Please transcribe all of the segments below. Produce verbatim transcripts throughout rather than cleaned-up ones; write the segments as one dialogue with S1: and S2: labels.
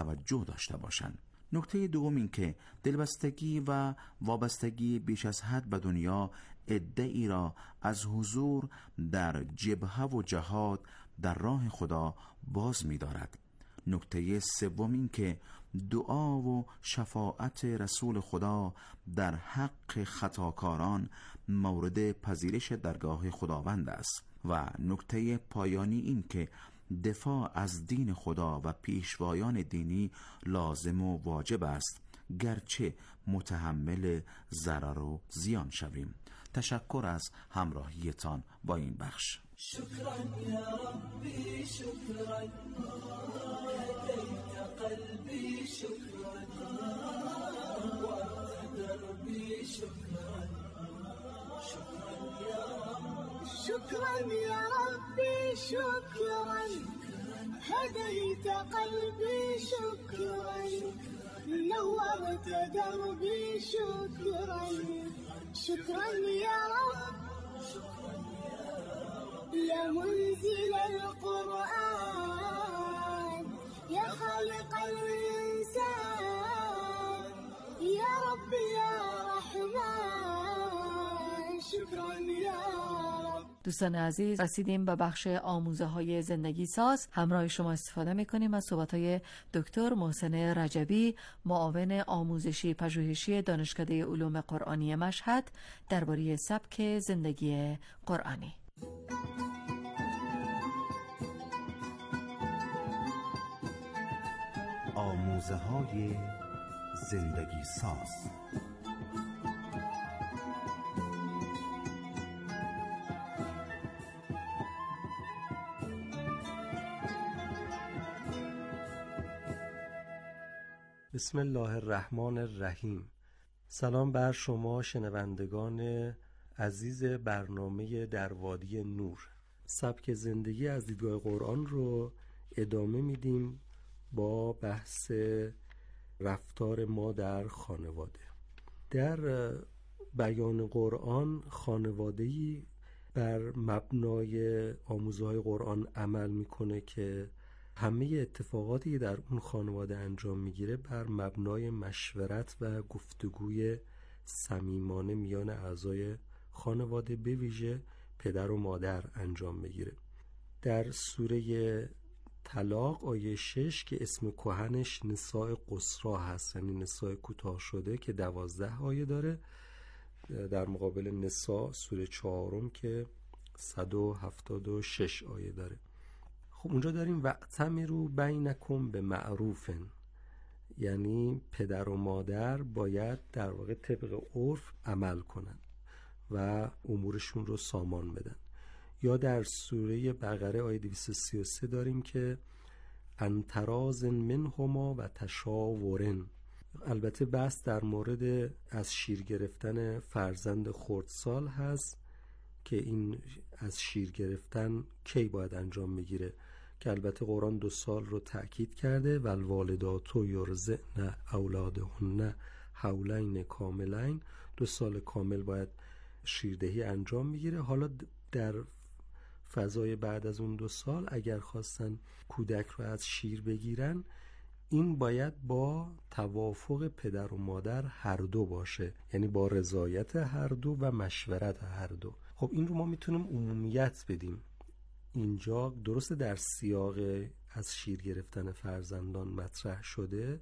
S1: توجه داشته باشند. نکته دوم این که دلبستگی و وابستگی بیش از حد به دنیا عده‌ای را از حضور در جبهه و جهاد در راه خدا باز می دارد. نکته سوم این که دعا و شفاعت رسول خدا در حق خطاکاران مورد پذیرش درگاه خداوند است. و نکته پایانی این که دفاع از دین خدا و پیشوایان دینی لازم و واجب است، گرچه متحمل ضرر و زیان شویم. تشکر از همراهیتان با این بخش.
S2: شکرا یا ربی، شکرا هدیت قلبی، شکرا وقت دربی، شکرا شکرا یا رب،
S3: شكرا يا ربي، شكرا هديت قلبي، شكرا نورت دربي، شكرا شكرا يا رب، يا منزل القرآن، يا خالق الإنسان، يا رب يا رحمن، شكرا يا رب.
S4: دوستان عزیز، رسیدیم به بخش آموزه های زندگی ساز. همراه شما استفاده میکنیم از صحبت های دکتر محسن رجبی، معاون آموزشی پژوهشی دانشکده علوم قرآنی مشهد درباره سبک زندگی قرآنی.
S1: آموزه های زندگی ساز.
S5: بسم الله الرحمن الرحیم. سلام بر شما شنوندگان عزیز برنامه در وادی نور. سبک زندگی از دیدگاه قرآن رو ادامه میدیم با بحث رفتار ما در خانواده. در بیان قرآن خانواده‌ای بر مبنای آموزه‌های قرآن عمل میکنه که همه اتفاقاتی در اون خانواده انجام میگیره بر مبنای مشورت و گفتگوی صمیمانه میان اعضای خانواده به ویژه پدر و مادر انجام میگیره. در سوره طلاق آیه شش که اسم کهنش نساء قصرا هست، یعنی نساء کوتاه شده، که دوازده آیه داره، در مقابل نساء سوره چهارم که صد و هفتاد و شش آیه داره. خب اونجا داریم وَاعْتَمِرُوا بَیْنَکُمْ بِمَعْرُوفٍ، یعنی پدر و مادر باید در واقع طبق عرف عمل کنن و امورشون رو سامان بدن. یا در سوره بقره آیه دویست و سی و سه داریم که عن تراض منهما و تشاور. البته بحث در مورد از شیر گرفتن فرزند خردسال هست که این از شیر گرفتن کی باید انجام بگیره، که البته قرآن دو سال رو تأکید کرده، والوالدات یرضعن اولادهن حولین کاملین، دو سال کامل باید شیردهی انجام بگیره. حالا در فضای بعد از اون دو سال اگر خواستن کودک رو از شیر بگیرن، این باید با توافق پدر و مادر هر دو باشه، یعنی با رضایت هر دو و مشورت هر دو. خب این رو ما میتونیم عمومیت بدیم. اینجا درسته در سیاق از شیر گرفتن فرزندان مطرح شده،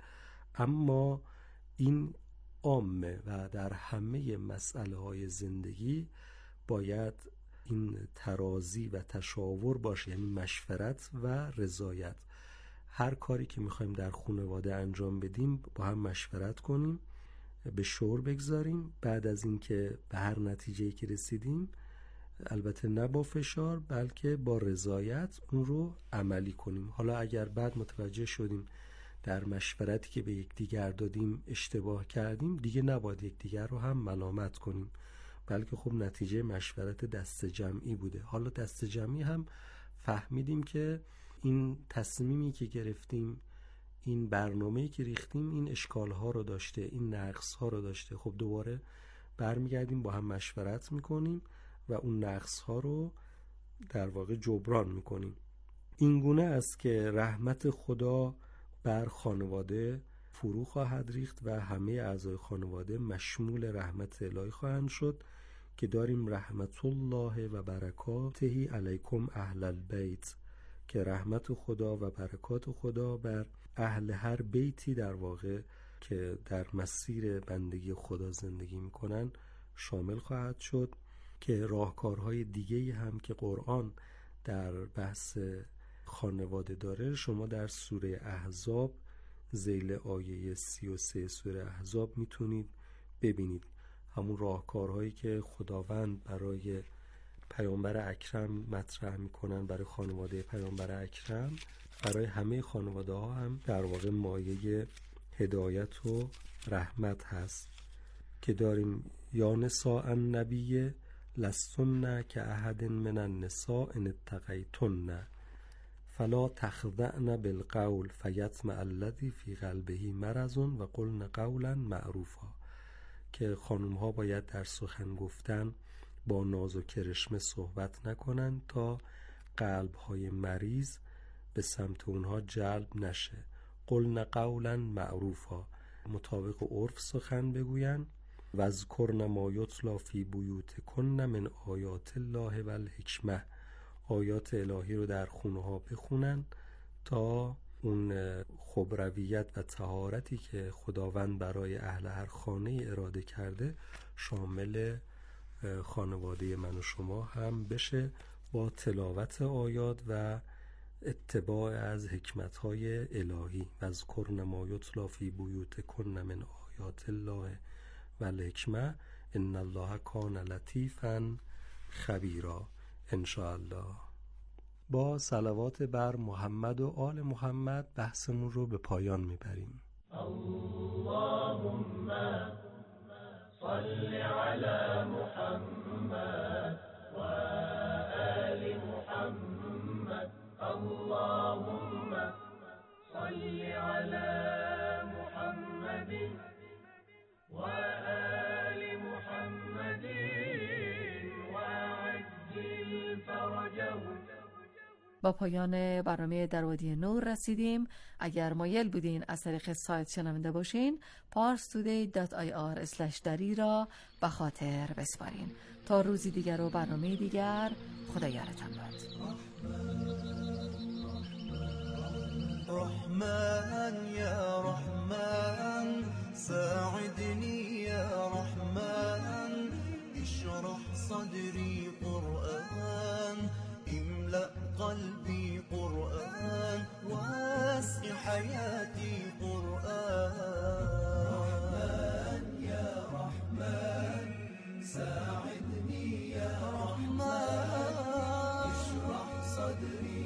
S5: اما این عامه و در همه مسئله های زندگی باید این ترازی و تشاور باشه، یعنی مشورت و رضایت. هر کاری که میخوایم در خانواده انجام بدیم با هم مشورت کنیم، به شور بگذاریم، بعد از اینکه به هر نتیجه‌ای که رسیدیم، البته نه با فشار بلکه با رضایت اون رو عملی کنیم. حالا اگر بعد متوجه شدیم در مشورتی که به یکدیگر دادیم اشتباه کردیم، دیگه نباید یکدیگر رو هم ملامت کنیم، بلکه خب نتیجه مشورت دست جمعی بوده. حالا دست جمعی هم فهمیدیم که این تصمیمی که گرفتیم، این برنامه‌ای که ریختیم، این اشکال‌ها رو داشته، این نقص‌ها رو داشته. خب دوباره برمیگردیم با هم مشورت میکنیم و اون نقص‌ها رو در واقع جبران میکنیم. این گونه است که رحمت خدا بر خانواده فرو خواهد ریخت و همه اعضای خانواده مشمول رحمت الهی خواهند شد که داریم رحمت الله و برکاته علیکم اهل البیت، که رحمت خدا و برکات خدا بر اهل هر بیتی در واقع که در مسیر بندگی خدا زندگی میکنن شامل خواهد شد. که راهکارهای دیگه‌ای هم که قرآن در بحث خانواده داره شما در سوره احزاب ذیل آیه سی و سه سوره احزاب میتونید ببینید. همون راهکارهایی که خداوند برای پیامبر اکرم مطرح میکنن برای خانواده پیامبر اکرم، برای همه خانواده ها هم در واقع مایه هدایت و رحمت هست که داریم یا نساء النبی لستن که احد من النساء ان اتقیتن فلا تخضعن بالقول فیطمع الذی فی قلبه مرض و قلن قولا معروفا، که خانم ها باید در سخن گفتن با ناز و کرشمه صحبت نکنند تا قلب های مریض به سمت اونها جلب نشه. قلن قولا معروفا، مطابق عرف سخن بگوین. و اذکرن ما یتلی فی بیوتکن من آیات الله و الحکمه، آیات الهی رو در خونه ها بخونن تا اون خبرویت و طهارتی که خداوند برای اهل هر خانه اراده کرده شامل خانواده من و شما هم بشه، با تلاوت آیات و اتباع از حکمت‌های الهی. و اذکرن ما یتلی فی بیوتکن من آیات الله و الحکمه ان الله کان لطیفا خبیرا. ان شاء الله با صلوات بر محمد و آل محمد بحثمون رو به پایان میبریم.
S2: اللهم صل علی محمد و آل محمد. اللهم صل علی محمد و آل محمد و عجل فرجهم.
S4: با پایان برنامه در وادی نور رسیدیم. اگر مایل بودین از طریق سایت شنونده باشین پارس تودی دات آی آر اسلش دری را به خاطر بسپارین. تا روزی دیگر و برنامه دیگر، خدا یارتان باد.
S2: رحمن یا رحمن ساعدني يا رحمن اشرح صدري قرآن املأ قلبي قرآن واسع حياتي قرآن. رحمن يا رحمن ساعدني يا رحمن اشرح صدري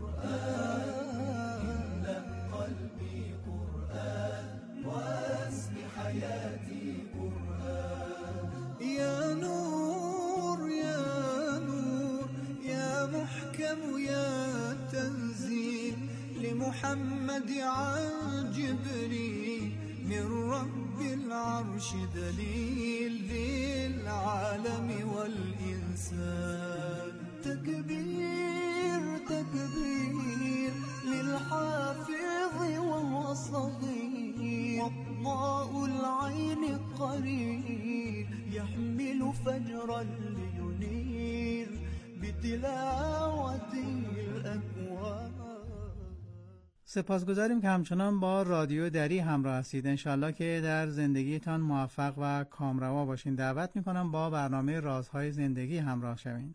S2: قرآن املأ قلبي قرآن واسع حياتي قرآن. يا نور يا نور يا محكم يا تنزيل لمحمد عن جبريل من رب العرش دليل للعالم والإنسان. تكبير تكبير للحافظ وهو صغير وضاء العين قرير يحمل فجرا لينير بتلاوته الأكوان.
S6: سپاسگزاریم که همچنان با رادیو دری همراه هستید. انشالله که در زندگیتان موفق و کامروا باشین. دعوت میکنم با برنامه رازهای زندگی همراه شوین.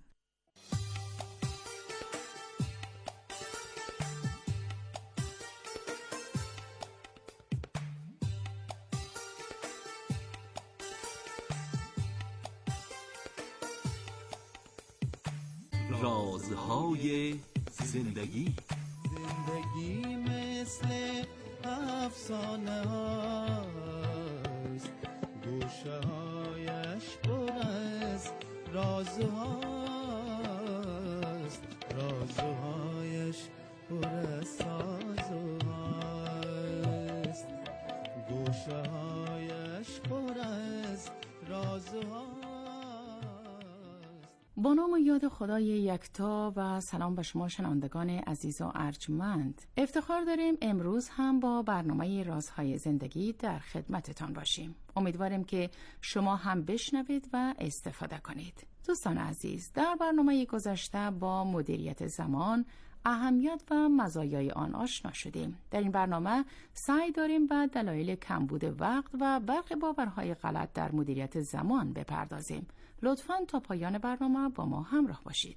S7: رازهای زندگی.
S2: زندگی مثل افسانه هاست گوشه هایش پر از رازهاست رازهایش پر از سازهاست گوشه هایش پر از رازهاست.
S8: با نام و یاد خدای یکتا و سلام به شما شنوندگان عزیز و ارجمند. افتخار داریم امروز هم با برنامه رازهای زندگی در خدمتتان باشیم. امیدواریم که شما هم بشنوید و استفاده کنید. دوستان عزیز، در برنامه گذشته با مدیریت زمان، اهمیت و مزایای آن آشنا شدیم. در این برنامه سعی داریم به دلایل کمبود وقت و برخی باورهای غلط در مدیریت زمان بپردازیم. لطفاً تا پایان برنامه با ما همراه باشید.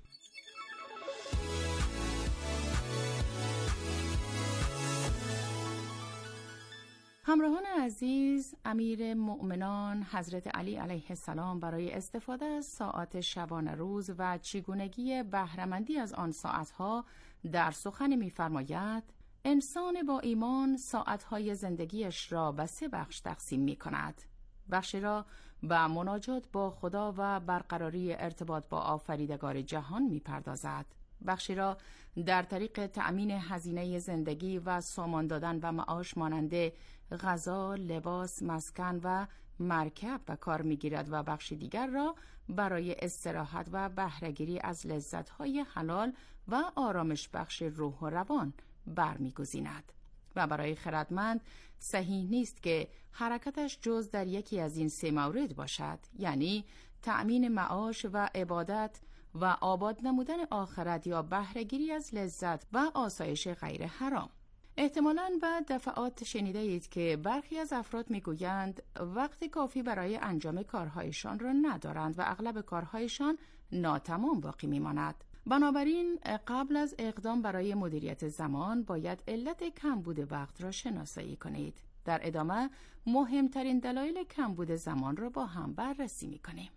S8: همراهان عزیز، امیر مؤمنان حضرت علی علیه السلام برای استفاده از ساعات شبانه روز و چگونگی بهره‌مندی از آن ساعتها در سخن می‌فرماید: انسان با ایمان ساعتهای زندگیش را به سه بخش تقسیم می‌کند. بخشی را به مناجات با خدا و برقراری ارتباط با آفریدگار جهان می‌پردازد. بخشی را در طریق تأمین هزینه زندگی و سامان دادن و معاش مانند غذا، لباس، مسکن و مرکب به کار می‌گیرد و بخش دیگر را برای استراحت و بهره‌گیری از لذت‌های حلال و آرامش بخش روح و روان برمی‌گزیند. و برای خردمند صحیح نیست که حرکتش جز در یکی از این سه مورد باشد، یعنی تأمین معاش و عبادت و آباد نمودن آخرت یا بهره‌گیری از لذت و آسایش غیر حرام. احتمالاً بعد دفعات شنیده اید که برخی از افراد میگویند وقت کافی برای انجام کارهایشان را ندارند و اغلب کارهایشان ناتمام باقی میماند. بنابراین قبل از اقدام برای مدیریت زمان باید علت کمبود وقت را شناسایی کنید. در ادامه مهمترین دلایل کمبود زمان را با هم بررسی میکنیم.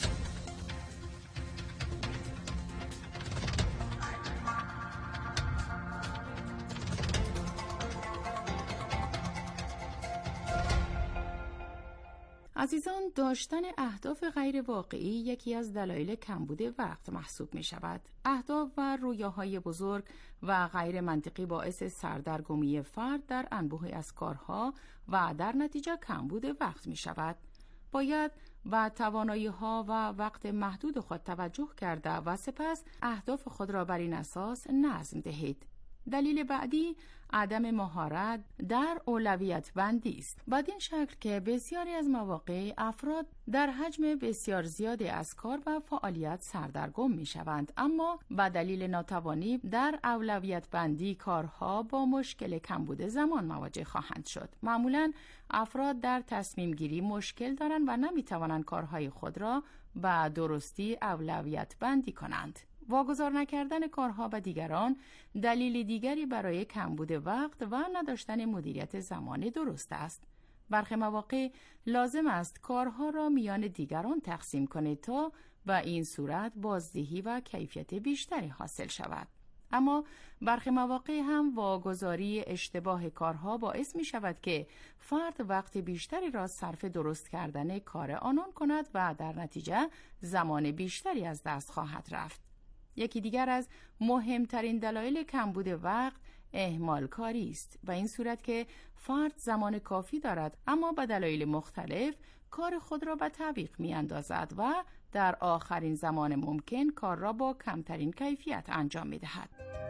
S8: عزیزان، داشتن اهداف غیر واقعی یکی از دلایل کمبود وقت محسوب می شود. اهداف و رویاهای بزرگ و غیر منطقی باعث سردرگمی فرد در انبوهی از کارها و در نتیجه کمبود وقت می شود. باید و توانایی ها و وقت محدود خود توجه کرده و سپس اهداف خود را بر این اساس نظم دهید. دلیل بعدی عدم مهارت در اولویت بندی است. بدین شکل که بسیاری از مواقع افراد در حجم بسیار زیادی از کار و فعالیت سردرگم می شوند، اما به دلیل ناتوانی در اولویت بندی کارها با مشکل کمبود زمان مواجه خواهند شد. معمولاً افراد در تصمیم گیری مشکل دارند و نمی توانند کارهای خود را به درستی اولویت بندی کنند. واگذار نکردن کارها به دیگران دلیل دیگری برای کمبود وقت و نداشتن مدیریت زمان درست است. برخی مواقع لازم است کارها را میان دیگران تقسیم کنید تا به این صورت بازدهی و کیفیت بیشتری حاصل شود. اما برخی مواقع هم واگذاری اشتباه کارها باعث می شود که فرد وقت بیشتری را صرف درست کردن کار آنان کند و در نتیجه زمان بیشتری از دست خواهد رفت. یکی دیگر از مهمترین دلایل کمبود وقت اهمال کاری است، به این صورت که فرد زمان کافی دارد اما به دلایل مختلف کار خود را به تعویق می اندازد و در آخرین زمان ممکن کار را با کمترین کیفیت انجام می دهد.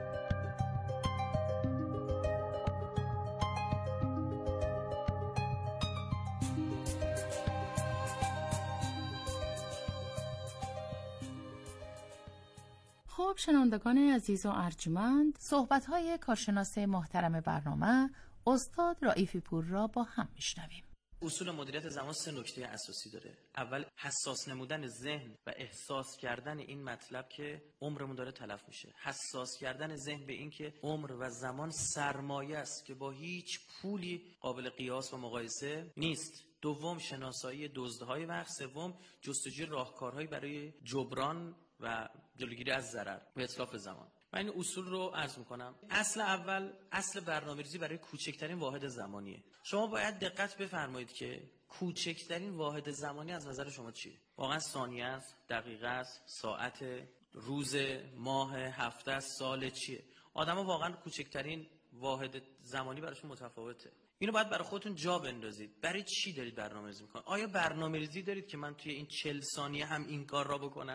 S8: خب شنوندگان عزیز و ارجمند، صحبت‌های کارشناس محترم برنامه استاد رائفی پور را با هم میشنویم.
S9: اصول مدیریت زمان سه نکته اساسی داره. اول حساس نمودن ذهن و احساس کردن این مطلب که عمرمون داره تلف میشه. حساس کردن ذهن به این که عمر و زمان سرمایه است که با هیچ پولی قابل قیاس و مقایسه نیست. دوم شناسایی دزدهای وقت. سوم جستجوی راهکارهایی برای جبران و جلوگیری از ضرر و اتلاف زمان. من این اصول رو عرض میکنم. اصل اول اصل برنامه‌ریزی برای کوچکترین واحد زمانیه. شما باید دقت بفرمایید که کوچکترین واحد زمانی از نظر شما چیه؟ واقعا ثانیه است، دقیقه است، ساعت، روز، ماه، هفته است، سال چیه؟ آدما واقعا کوچکترین واحد زمانی براشون متفاوته. اینو باید برای خودتون جا بندازید. برای چی دارید برنامه‌ریزی میکنید؟ آیا برنامه‌ریزی دارید که من توی این چهل ثانیه هم این کار را بکنم؟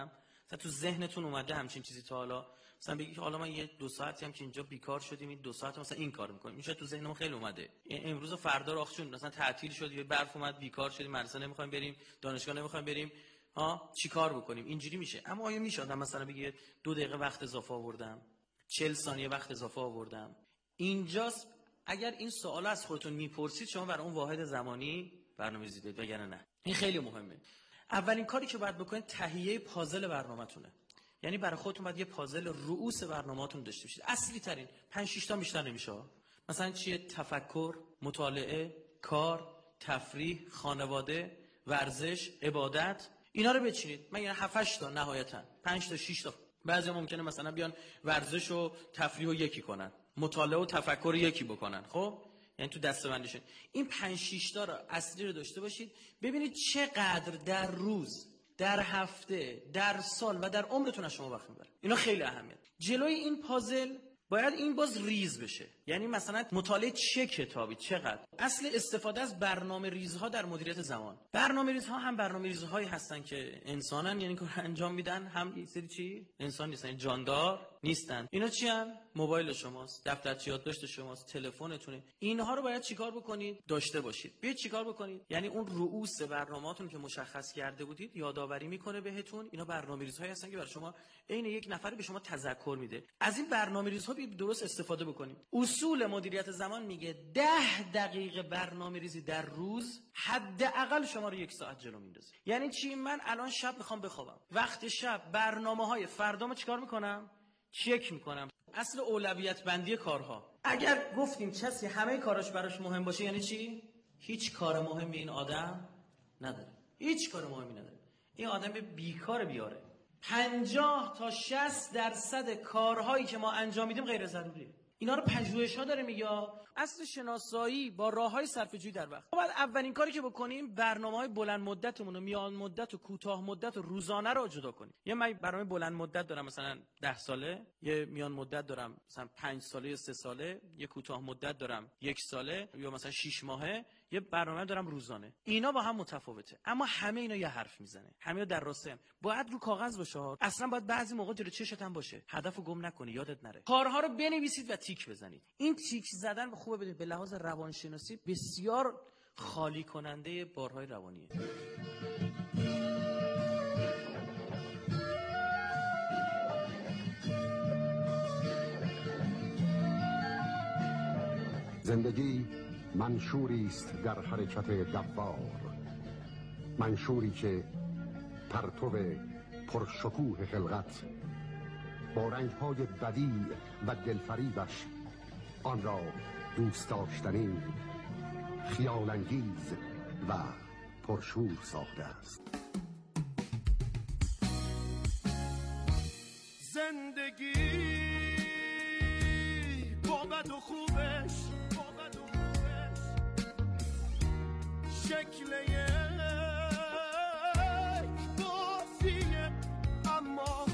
S9: مثلا تو ذهنتون اومده همچین چیزی تا حالا؟ مثلا بگی که حالا ما یه دو ساعتی هم که اینجا بیکار شدیم، این دو ساعت مثلا این کار میکنیم. میشه تو ذهنمون خیلی اومده. امروز و فردا رو آخشون مثلا تعطیل شد، یه برف اومد، بیکار شدیم، مدرسه نمیخوایم بریم، دانشگاه نمیخوایم بریم، ها چیکار بکنیم؟ اینجوری میشه. اما آیا میشه آدم مثلا بگه دو دقیقه وقت اضافه آوردم، چهل ثانیه وقت اضافه آوردم؟ اینجاست اگر این سوال از خودتون میپرسید شما برای اون واحد زمانی برنامه‌ریزی دارید، وگرنه نه. این خیلی مهمه. اولین کاری که باید بکنید تهیه پازل برنامه‌تونه. یعنی برای خودتون باید یه پازل رؤوس برنامه‌تون داشته باشید. اصلی ترین پنج شش تا بیشتر نمیشه. مثلا چیه؟ تفکر، مطالعه، کار، تفریح، خانواده، ورزش، عبادت. اینا رو بچینید. من یعنی هفت هشت تا نهایتا، پنج تا شش تا. بعضی ممکنه مثلا بیان ورزش و تفریح رو یکی کنن، مطالعه و تفکر رو یکی بکنن. خب یعنی تو دسته‌بندیشون این پنج شش تا رو اصلی رو داشته باشید. ببینید چقدر در روز، در هفته، در سال و در عمرتون از شما وقت میبره. اینا خیلی اهمیت. جلوی این پازل باید این باز ریز بشه. یعنی مثلا مطالعه چه کتابی، چقدر. اصل استفاده از برنامه ریزها در مدیریت زمان. برنامه ریزها هم برنامه ریزهایی هستن که انسانن، یعنی کار انجام میدن، هم یه سری چی انسان نیستن، یعنی جاندار نیستن. اینا چی ان؟ موبایل شماست، دفترچه یادداشت شماست، تلفنتونه. اینها رو باید چیکار بکنید؟ داشته باشید. بیاید چیکار بکنید؟ یعنی اون رؤوس برنامه‌تون که مشخص کرده بودید یادآوری میکنه بهتون. اینا برنامه‌ریزهایی هستن که برای شما عین یک نفر به شما تذکر میده. از این برنامه‌ریزها درست استفاده بکنیم. اصول مدیریت زمان میگه ده دقیقه برنامه‌ریزی در روز حداقل شما رو یک ساعت جلو میندازه. یعنی چی؟ من الان شب میخوام بخوابم، وقت شب برنامه‌های فردامو چیکار میکنم؟ چک میکنم. اصل اولویت بندی کارها. اگر گفتیم کسی همه کاراش براش مهم باشه یعنی چی؟ هیچ کار مهمی این آدم نداره. هیچ کار مهمی نداره. این آدم بیکار بیاره. پنجاه تا شصت درصد کارهایی که ما انجام میدیم غیر ضروریه. اینا رو پژوهش‌ها داره میگه. اصل شناسایی با راه‌های صرفه‌جویی در وقت. بعد اولین کاری که بکنیم برنامه‌های بلند مدتمون و میان مدت و کوتاه مدت و روزانه رو جدا کنیم. یه من برنامه بلند مدت دارم مثلا ده ساله، یه میان مدت دارم مثلا پنج ساله یا سه ساله، یه کوتاه مدت دارم یک ساله یا مثلا شش ماهه، یه برنامه دارم روزانه. اینا با هم متفاوته، اما همه اینا یه حرف میزنه. همه در راسته هم. باید رو کاغذ باشه. اصلا باید بعضی موقع جلوی چشت هم باشه. هدفو گم نکنی، یادت نره. کارها رو بنویسید و تیک بزنید. این تیک زدن به خوبه بدید. به لحاظ روانشناسی بسیار خالی کننده بارهای روانیه.
S10: زندگی منشوری است در حرکت دوار، منشوری که پرتو پرشکوه خلقت با رنگ‌های بدیع و دلفریبش آن را دوست داشتنی، خیال‌انگیز و پرشور ساخته است.
S2: زندگی با بد و خوبش، با بد و خوبش شکل یک بازیه، اما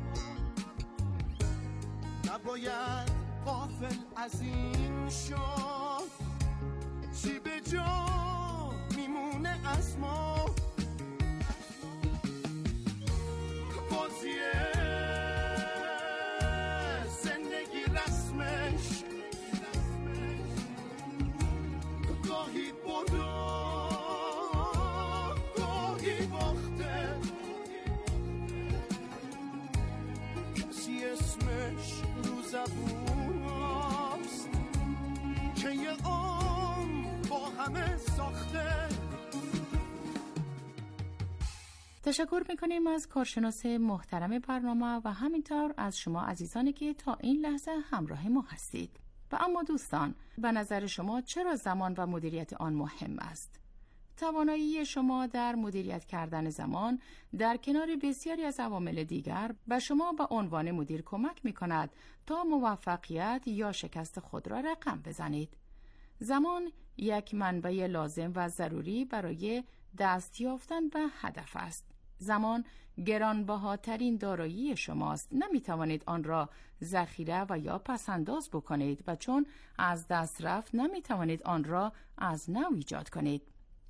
S2: نباید غافل از این شد چی به جا میمونه از ما. بازیه زندگی رسمش گاهی برده گاهی باخته، کسی اسمش رو زبون هست که یه عمر با همه ساخته.
S8: تشکر میکنیم از کارشناس محترم برنامه و همینطور از شما عزیزانی که تا این لحظه همراه ما هستید. و اما دوستان، به نظر شما چرا زمان و مدیریت آن مهم است؟ توانایی شما در مدیریت کردن زمان در کنار بسیاری از عوامل دیگر به شما به عنوان مدیر کمک می کند تا موفقیت یا شکست خود را رقم بزنید. زمان یک منبع لازم و ضروری برای دست یافتن به هدف است. زمان گرانبهاترین دارایی شماست. نمی توانید آن را ذخیره و یا پسنداز بکنید و چون از دست رفت نمی توانید آن را از نو ایجاد کنید.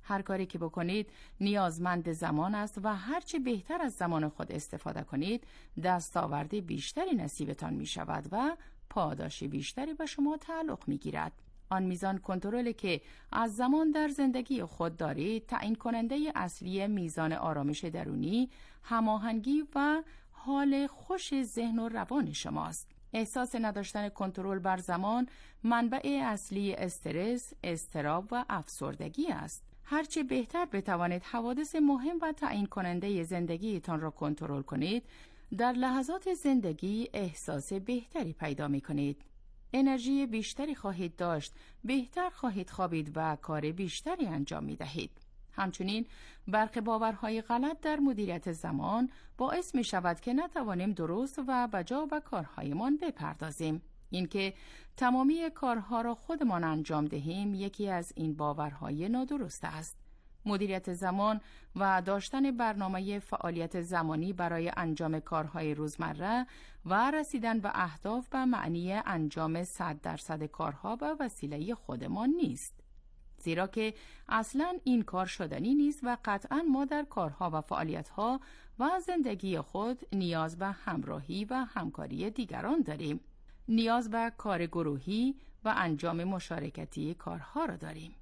S8: هر کاری که بکنید نیازمند زمان است و هرچه بهتر از زمان خود استفاده کنید دستاورد بیشتری نصیبتان می شود و پاداش بیشتری به شما تعلق می گیرد. آن میزان کنترلی که از زمان در زندگی خود دارید تعیین کننده اصلی میزان آرامش درونی، هماهنگی و حال خوش ذهن و روان شماست. احساس نداشتن کنترل بر زمان منبع اصلی استرس، اضطراب و افسردگی است. هرچه بهتر بتوانید حوادث مهم و تعیین کننده زندگیتان را کنترل کنید، در لحظات زندگی احساس بهتری پیدا می کنید. انرژی بیشتری خواهید داشت، بهتر خواهید خوابید و کار بیشتری انجام می دهید. همچنین برخی باورهای غلط در مدیریت زمان باعث می شود که نتوانیم درست و بجا به کارهایمان بپردازیم. اینکه تمامی کارها را خودمان انجام دهیم یکی از این باورهای نادرست است. مدیریت زمان و داشتن برنامه فعالیت زمانی برای انجام کارهای روزمره و رسیدن به اهداف به معنی انجام صد درصد کارها به وسیله خودمان نیست. زیرا که اصلاً این کار شدنی نیست و قطعاً ما در کارها و فعالیتها و زندگی خود نیاز به همراهی و همکاری دیگران داریم. نیاز به کار گروهی و انجام مشارکتی کارها را داریم.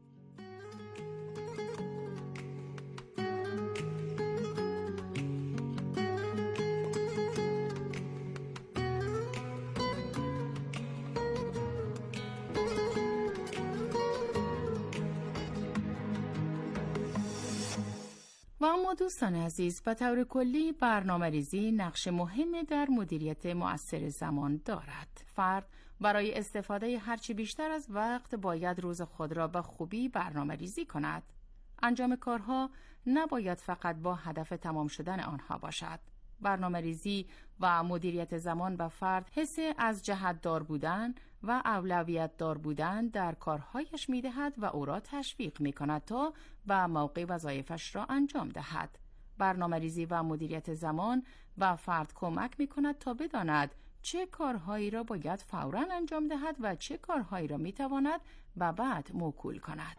S8: و اما دوستان عزیز، به طور کلی برنامه ریزی نقش مهمی در مدیریت مؤثر زمان دارد. فرد برای استفاده هرچی بیشتر از وقت باید روز خود را به خوبی برنامه ریزی کند. انجام کارها نباید فقط با هدف تمام شدن آنها باشد. برنامه ریزی و مدیریت زمان به فرد حس از جهت دار بودن و اولویت دار بودن در کارهایش می دهد و او را تشویق می کند تا به موقع وظایفش را انجام دهد. برنامه ریزی و مدیریت زمان به فرد کمک می کند تا بداند چه کارهایی را باید فوراً انجام دهد و چه کارهایی را می تواند به بعد موکول کند.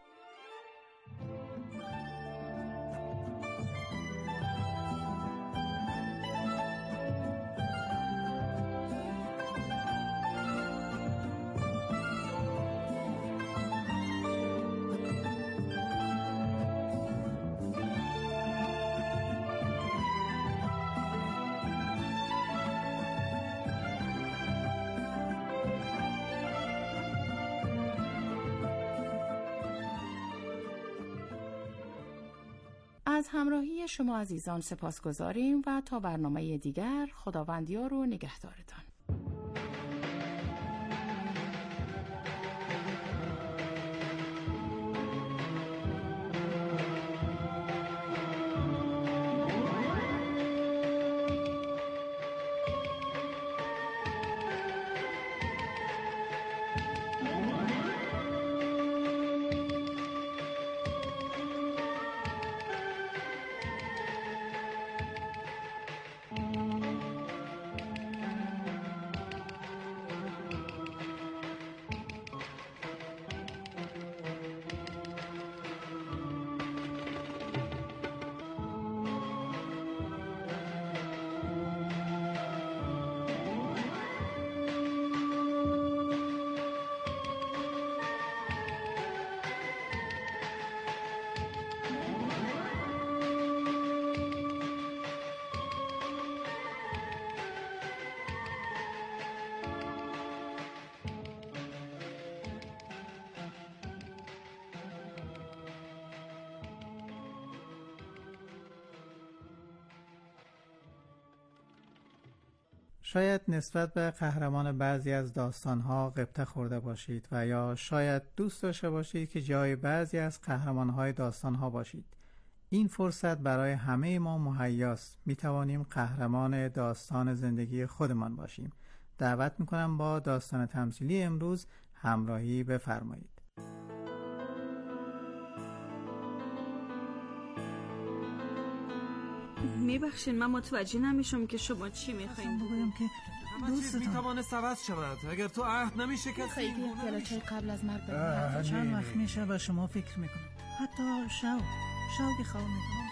S8: از همراهی شما عزیزان سپاسگزاریم و تا برنامه دیگر خداوندیار و نگهدارتان.
S6: شاید نسبت به قهرمان بعضی از داستانها غبطه خورده باشید و یا شاید دوست داشته باشید که جای بعضی از قهرمانهای داستانها باشید. این فرصت برای همه ما مهیاست. می توانیم قهرمان داستان زندگی خودمان باشیم. دعوت می کنم با داستان تمثیلی امروز همراهی بفرمایید.
S11: میبخشین من متوجه نمیشم که شما چی میخواین
S6: بگویم که
S12: دوستتان میتوانست عوض شود اگر تو عهد نمیشه کسی
S8: خیلی پیاله چای قبل از مرگ بگم.
S6: چند وقت میشه به شما فکر میکنم. حتی شوق شوقی خواه میکنم.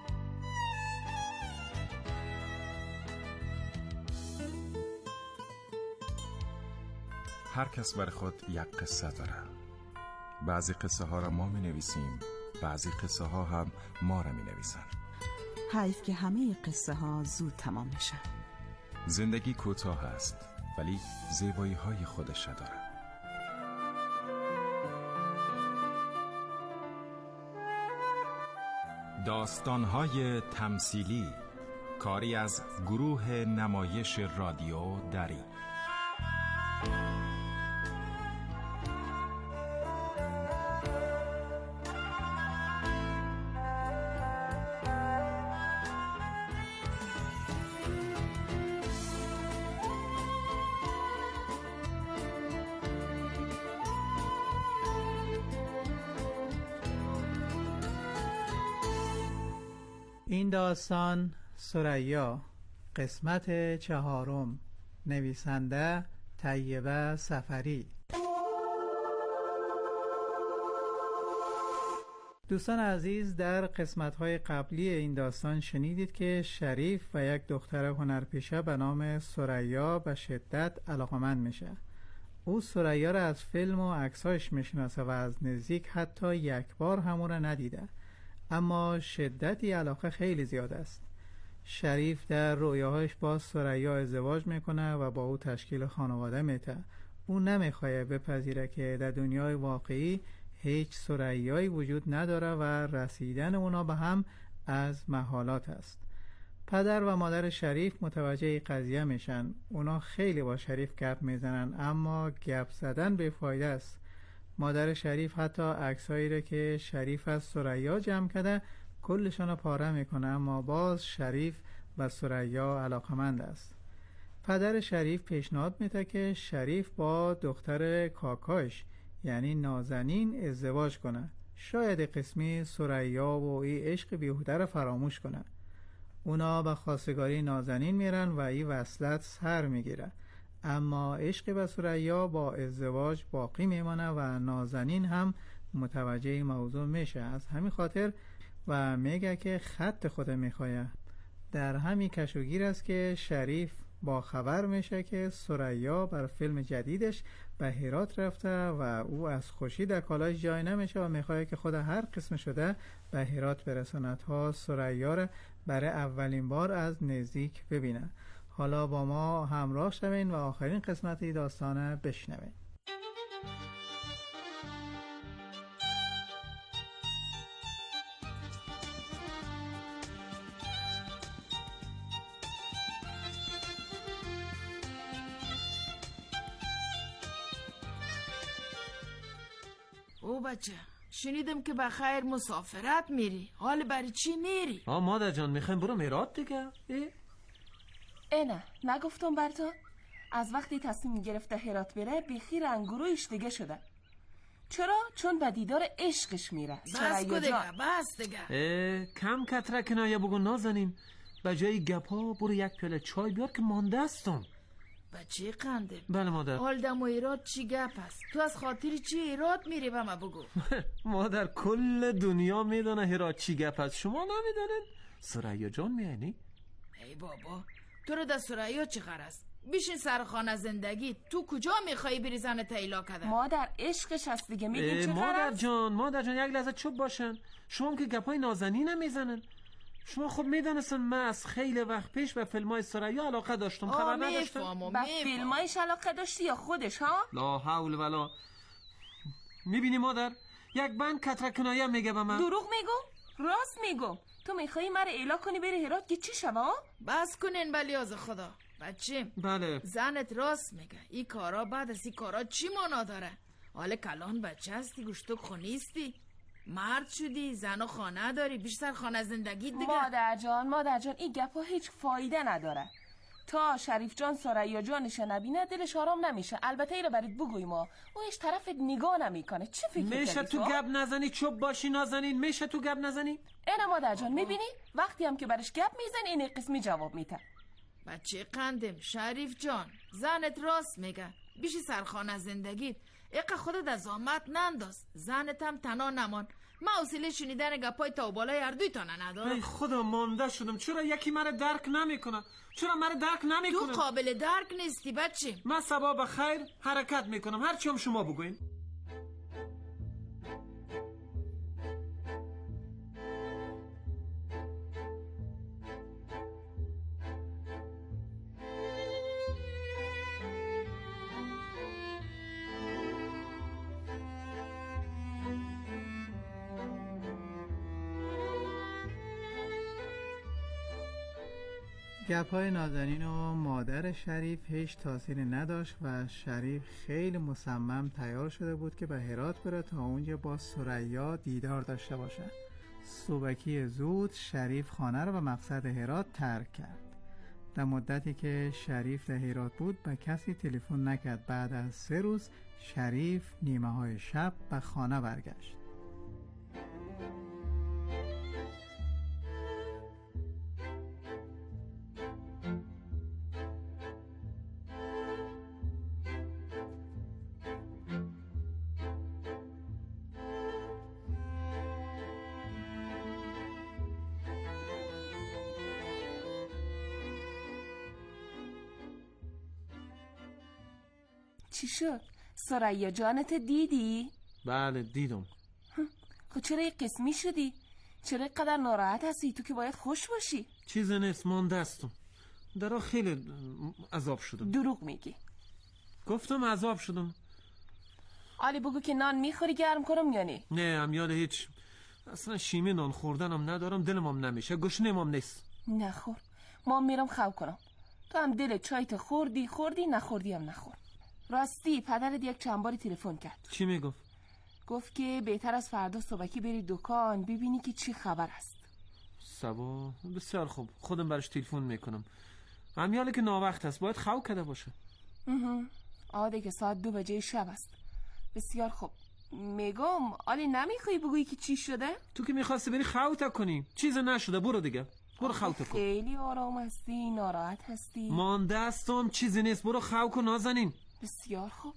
S13: هر کس بر خود یک قصه داره. بعضی قصه ها را ما می نویسیم، بعضی قصه ها هم ما را می نویسن.
S14: حیف که همه قصه ها زود تمام میشن.
S13: زندگی کوتاه است ولی زیبایی های خودش داره. داستان های تمثیلی، کاری از گروه نمایش رادیو دری.
S6: این داستان ثریا، قسمت چهارم، نویسنده طیبه صفری. دوستان عزیز، در قسمت‌های قبلی این داستان شنیدید که شریف و یک دختر هنرپیشه به نام ثریا به شدت علاقمند میشه. او ثریا را از فیلم و عکساش میشناسه و از نزدیک حتی یک بار هم را ندیده، اما شدتی علاقه خیلی زیاد است. شریف در رویاهاش با ثریا ازدواج میکنه و با او تشکیل خانواده میده. او نمیخواد بپذیره که در دنیای واقعی هیچ ثریایی وجود نداره و رسیدن اونا به هم از محالات است. پدر و مادر شریف متوجه قضیه میشن. اونا خیلی با شریف گپ میزنن، اما گپ زدن بیفایده است. مادر شریف حتی عکسایی را که شریف از ثریا جمع کرده کلشان رو پاره میکنه، اما باز شریف و ثریا علاقمند است. پدر شریف پیشنهاد میده که شریف با دختر کاکاش یعنی نازنین ازدواج کنه، شاید قسمی ثریا و این عشق بیهوده را فراموش کنه. اونا به خواستگاری نازنین میرن و این وصلت سر میگیره، اما عشق به ثریا با ازدواج باقی میمانه و نازنین هم متوجه موضوع میشه. از همین خاطر و میگه که خط خود میخواه. در همین کشوگیر است که شریف با خبر میشه که ثریا بر فیلم جدیدش به هرات رفته و او از خوشی در کالاش جای نمیشه و میخواه که خود هر قسم شده به هرات برساند تا ثریا را برای اولین بار از نزدیک ببینه. حالا با ما همراه شوین و آخرین قسمت داستان بشنوین.
S15: او بچه، شنیدم که بخیر مسافرت میری. حال برای چی میری؟
S12: آه مادر جان، میخوایم برو میرات دیگه.
S16: ای نه، نگفتم بر تو؟ از وقتی تصمیم گرفته هرات بره بیخی رنگورویش دیگه شده. چرا؟ چون به دیدار عشقش میره.
S15: بس کو دیگه، بس دیگه.
S12: کم کتره کنایه بگو نازنین. به جای گپا برو یک پیاله چای بیار که مانده استم.
S15: بچه قنده.
S12: بله مادر.
S15: حال دم و ایراد چی گپ است؟ تو از خاطر چی ایراد میری به ما بگو.
S12: مادر کل دنیا میدونه هرات چی گپ است، شما نمیدونین؟ ثریا جان میانی؟
S15: ای بابا، تو رو در ثریا چی است؟ بیشین سرخانه زندگی. تو کجا میخوایی بری زن تیلا کده؟
S16: مادر عشقش هست دیگه، میگین چه
S12: مادر جان مادر جان یک لحظه چوب باشن. شما که گپای نازنین نمیزنن. شما خب میدونستن من از خیلی وقت پیش به فیلمای ثریا علاقه داشتم، خبر نداشتم؟
S16: به فیلمایش علاقه داشتی یا خودش ها؟
S12: لا حول ولا. میبینی مادر یک بند کتره کنایه میگه به من.
S16: دروغ میگم؟ راست میگم. تو میخوایی مرا اعلا کنی بری هرات که چی شوه؟
S15: بس کنین بلیاز خدا. بچه
S12: بله
S15: زنت راست میگه. این کارا بعد از این کارا چی مانا داره؟ حال کلان بچه هستی، گوشتو خونیستی، مرد شدی، زن و خانه داری، بیشتر خانه زندگی دیگه.
S16: مادر جان مادر جان این گپا هیچ فایده نداره. تا شریف جان ثریا جانش نبینه دلش آرام نمیشه. البته اینو برات بگوی ما او هیچ طرفت نگاه نمیکنه. چه فکر کردی؟
S12: میشه تو گپ نزنی چوب باشی نازنین؟ میشه تو گپ نزنی؟
S16: اینا مادر جان میبینی وقتی هم که برش گپ میزنی این قسمی جواب میده.
S15: بچه قندم شریف جان، زنت راست میگه. بیشی سرخانه زندگی. اقا خودت از زحمت ننداز، زنتم تنها نمان. من حوصله شنیدن گپای تا و بالای هر دوی تانه ندارم.
S12: ای خدا مانده شدم، چرا یکی مرا درک نمیکنه؟ چرا مرا درک نمیکنه؟
S15: تو قابل درک نیستی بچه.
S12: من صبا بخیر حرکت میکنم، هر چیم شما بگوین.
S6: گپ‌های نازنین و مادر شریف هیچ تاثیری نداشت و شریف خیلی مصمم تیار شده بود که به هرات بره تا اونجا با ثریا دیدار داشته باشه. صبحکی زود شریف خانه رو به مقصد هرات ترک کرد. در مدتی که شریف در هرات بود به کسی تلفن نکرد. بعد از سه روز شریف نیمه های شب به خانه برگشت.
S16: چی شد؟ ثریا جانت دیدی؟
S12: بله دیدم.
S16: خب چرا یک قسمی شدی؟ چرا اینقدر ناراحت هستی؟ تو که باید خوش باشی.
S12: چیز نیست، مانده استم. درا خیلی عذاب شدم.
S16: دروغ میگی.
S12: گفتم عذاب شدم.
S16: علی بگو که نان میخوری گرم کنم یا نه؟
S12: نه امیال هیچ، اصلا شیمی نان خوردنم ندارم، دلم هم نمیشه، گشنم هم نیست.
S16: نخور، ما میرم خو کنم. تو هم دل چایت خوردی خوردی، نخوردی هم نخور. راستی پدرت یک چند باری تلفن کرد.
S12: چی میگفت؟
S16: گفت که بهتر از فردا صبحکی بری دکان ببینی که چی خبر است.
S12: سبا بسیار خوب، خودم برش تلفن میکنم. امیاله که ناوقت است، باید خو کرده باشه.
S16: آده که ساعت دو بجه شب است. بسیار خوب. میگم آلی نمیخوای بگویی که چی شده؟
S12: تو که میخواستی بری خوتا کنی، چیز نشده، برو دیگه، برو خوتا کن.
S16: خیلی آرام هستی، ناراحت هستی.
S12: مانده استم، چیزی نیست، برو خو کن نازنین.
S16: بسیار خوب.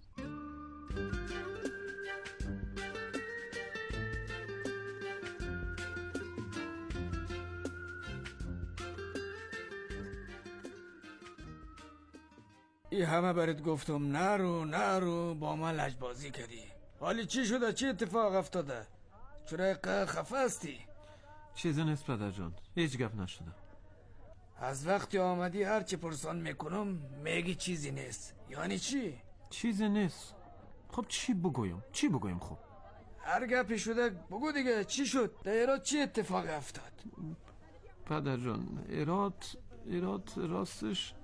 S17: ای همه برات گفتم نرو نرو، با من لجبازی کردی. حالی چی شده؟ چی اتفاق افتاده؟ چرا خفه هستی؟
S12: چیزی نیست پدر جان، هیچ گپ نشده.
S17: از وقتی آمدی هر چی پرسان میکنم میگی چیزی نیست. یعنی چی؟
S12: چیزی نیست. خب چی بگویم؟ چی بگویم؟ خب
S17: هر گپی شده بگو دیگه. چی شد؟ در ایراد چی اتفاق افتاد؟
S12: پدر جان ایراد ایراد راستش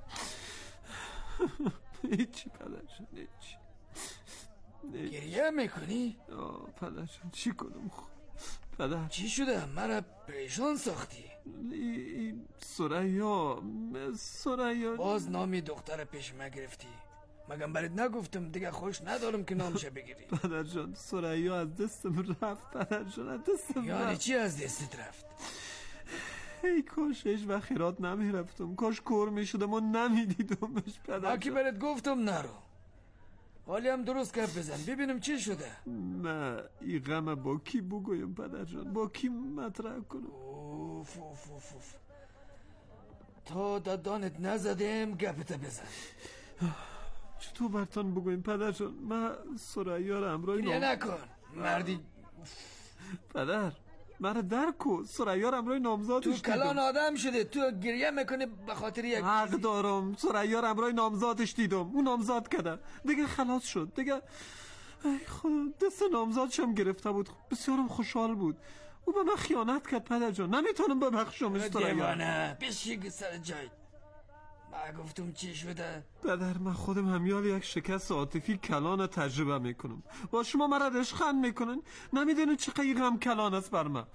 S12: هیچی پدر جان، هیچی.
S17: گریه میکنی؟
S12: آه پدر جان چی کنم؟ خب پدر
S17: چی شده؟ مرا پریشان ساختی.
S12: این ثریا ثریا
S17: باز نامی دختر پیش ما گرفتی. مگم برات نگفتم دیگه خوش ندارم که نامشه بگیری.
S12: پدر جان ثریا از دستم رفت. پدر جان از دستم
S17: یعنی
S12: رفت.
S17: چی از دستت رفت؟
S12: ای کاش هیچ وقت خیرات نمیرفتم، کاش کور میشدم و نمیدیدمش. پدر
S17: ما که برات گفتم نرو. حالی هم درست گپ بزن ببینم چی شده.
S12: نه ای غم با کی بگویم پدر جان، با کی مطرح کنم؟
S17: اوف اوف اوف اوف. تا دادانت نزدیم گپت بزن.
S12: چطور برتان بگویم پدر جان؟ من ثریا را امرای
S17: گریه نکن مردی.
S12: پدر مرا درک کن، ثریا را امرای نامزادش
S17: تو
S12: دیدم.
S17: کلان آدم شده، تو گریه میکنی به خاطر یک
S12: حق دارم. ثریا را امرای نامزادش دیدم، اون نامزاد کرده دیگه، خلاص شد دیگه. ای خدا دست نامزادشم گرفته بود، بسیارم خوشحال بود. او به من خیانت کرد پدر جان، نمیتونم ببخشمش. ثریا
S17: دیوانه بشی سر جای. ما گفتم چی شده؟
S12: پدر من خودم همیال یک شکست عاطفی کلان تجربه میکنم. با شما مرا رشخند میکنن، نمیدونن چقدر غم کلان است بر من.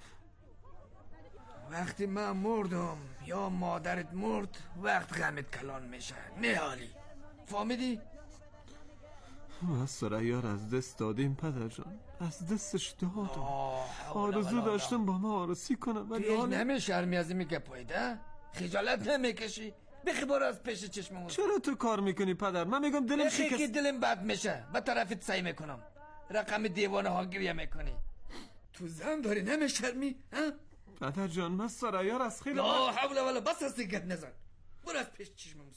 S17: وقتی من مردم یا مادرت مرد وقت غمت کلان میشه، نه حالی. فهمیدی؟
S12: ما ثریا را از دست دادیم پدر جان، از دستش دادم. آرزو داشتم با ما آرسی کنم ولی
S17: تو نمی شرمی از این میگه پایده؟ خجالت نمیکشی؟ بخی برو از پیش چشممون.
S12: چرا تو کار میکنی پدر؟ من میگم دلم
S17: بخی
S12: شکست.
S17: که دلم بد میشه به طرفت سعی میکنم. رقم دیوانه ها گریه میکنی. تو زن داری نمیشرمی؟ ها؟
S12: پدر جان من سریا از خیلی
S17: لا حول ولا بس از دیگه نزن. برو از پیش چشممون.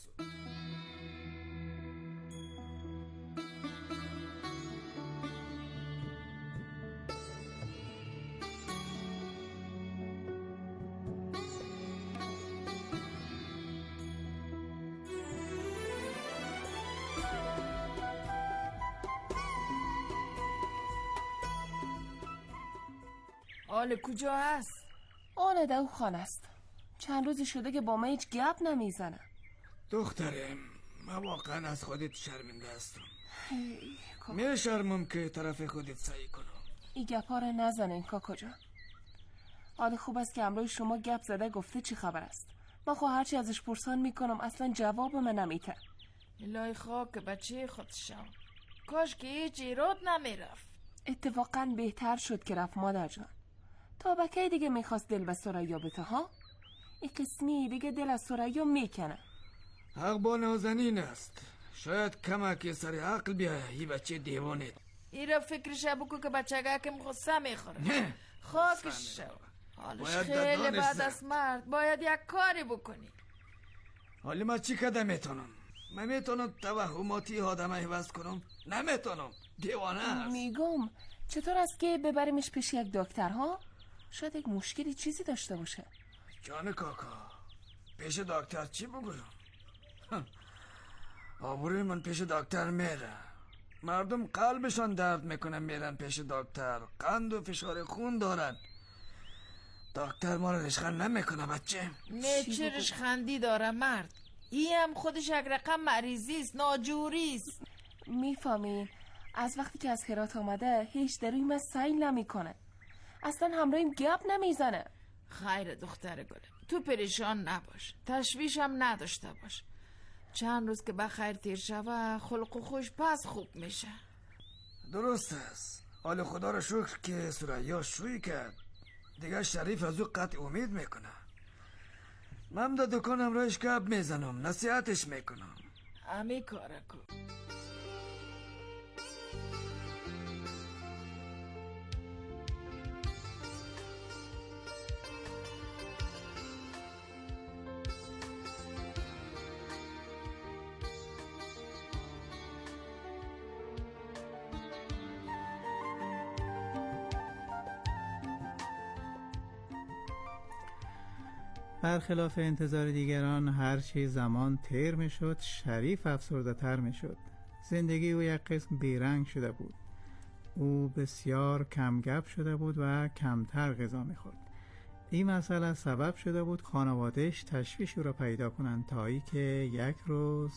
S15: آله کجا هست؟
S16: آله در او خانه است. چند روزی شده که با من هیچ گپ نمیزنه.
S17: دخترم من واقعا از خودت شرمنده هستم. می شرمم که طرف خودت سعی کنم.
S16: این گپ ها رو نزنین کاکا جان. آله خوب است که امروز شما گپ زده گفته چی خبر است. من خواهر هرچی ازش پرسان میکنم اصلا جواب من نمیده.
S15: الهی خاک بچه خودشم. کاش که هیچ ایراد نمیرفت.
S16: اتفاقا بهتر شد که رفت مادر جان. تا بکی دیگه میخواست دل به سریا بته ها. این قسمی دیگه دل از سریا میکنه.
S17: حق با نازنین است. شاید کمک سر عقل بیا یه بچه دیوانه.
S15: ایرا فکرش بکو که بچه که مخصه میخوره. خاکش شو. حالش خیلی بعد از مرد باید یک کاری بکنی.
S17: حالی من چی کده میتونم؟ من میتونم توهماتی آدم عوض کنم؟ نمیتونم. دیوانه است.
S16: میگم چطور است که ببریمش پیش یک دکتر ها؟ شاید یک مشکلی چیزی داشته باشه.
S17: جان کاکا پیش دکتر چی بگویم؟ آبروی من پیش دکتر میره. مردم قلبشان درد میکنن میرن پیش دکتر. قند و فشار خون دارن. دکتر ما رو رشخند نمیکنه بچه.
S15: نه چه رشخندی داره مرد. این هم خودش یک رقم مریضیست، ناجوریست.
S16: میفهمین از وقتی که از هرات آمده هیچ در روی من سعی نمیکنه. اصلا همراهیم گپ نمیزنه.
S15: خیر دختر گلم تو پریشان نباش. تشویش هم نداشته باش. چند روز که بخیر تیر شوه خلق و خوش پس خوب میشه.
S17: درست است. حال خدا رو شکر که سریا شوی کرد. دیگه شریف از او قطع امید میکنه. من در دکانم روش گپ میزنم نصیحتش میکنم.
S15: امی کاره کن.
S6: برخلاف انتظار دیگران هرچی زمان تیر می شد شریف افسرده تر می شد. زندگی او یک قسم بیرنگ شده بود. او بسیار کم گپ شده بود و کمتر غذا می خورد. این مسئله سبب شده بود خانوادهش تشویش او را پیدا کنند تا ای که یک روز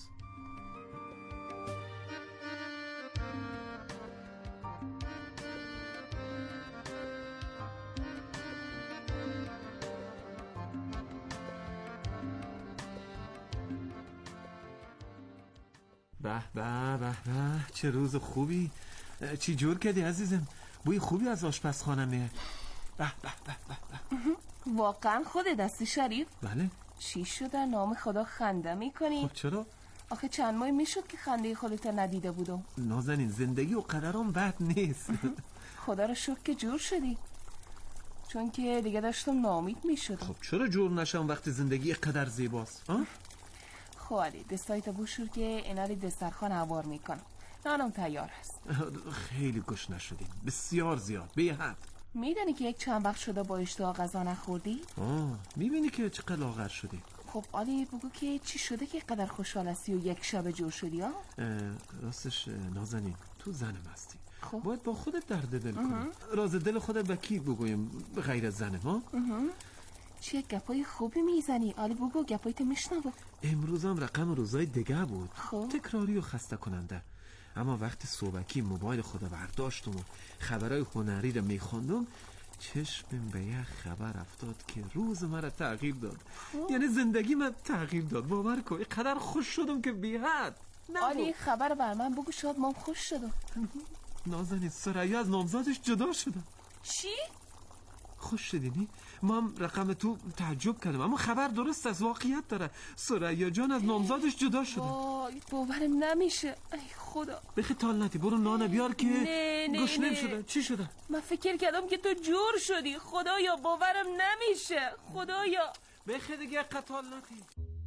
S1: به به به به چه روز خوبی. چی جور کردی عزیزم؟ بوی خوبی از آشپزخانه میاد. به به به به.
S16: واقعا خودت دستی شریف؟
S1: بله.
S16: چی شده نام خدا خنده میکنی؟
S1: خب چرا؟
S16: آخه چند ماه میشد که خنده خودت ندیده بودم.
S1: نازنین زندگی و قدرام بد نیست.
S16: خدا رو شکر که جور شدی. چون که دیگه داشتم ناامید میشدم.
S1: خب چرا جور نشم وقتی زندگی قدر زیباست؟
S16: خواهی دستایت بوشور که اینا رو دسترخوان عوار میکنم. نانم تیار هست.
S1: خیلی گشنه شدیم بسیار زیاد به حد.
S16: میدونی که یک چند وقت شده با اشتها غذا نخوردی؟
S1: آه میبینی که چقدر لاغر شدی.
S16: خب آلی بگو که چی شده که قدر خوشحال هستی و یک شب جور شدی ها؟
S1: راستش نازنین تو زنم هستی.
S16: خب
S1: باید با خودت درد دل کنی. راز دل خودت به کی بگویم غیر از زنم ها؟
S16: چه گپای خوبی میزنی. آلی بگو گپایت میشنوه.
S1: امروزم رقم روزای دیگه بود.
S16: خب
S1: تکراری و خسته کننده. اما وقتی صبحکی موبایل خدا برداشتم و خبرهای هنری رو میخوندم چشمم به یک خبر افتاد که روز مرا تغییر داد. یعنی زندگی من تغییر داد. باور کن اینقدر خوش شدم که بی حد.
S16: آلی خبر بر من بگو شاید مام خوش شدم.
S1: نازنین سریا از نامزادش جدا شدم.
S16: چی؟
S12: خوش شدینی؟ ما هم رقم تو تعجب کردم، اما خبر درست از واقعیت داره. ثریا جان از نامزادش جدا شده.
S16: وای باورم نمیشه. ای خدا.
S12: بخی تال نتی، برو نان بیار که
S16: نه نه
S12: گشنه شده. چی شده؟
S16: من فکر کردم که تو جور شدی. خدایا باورم نمیشه. خدایا.
S12: بخی دیگه قتال نتی.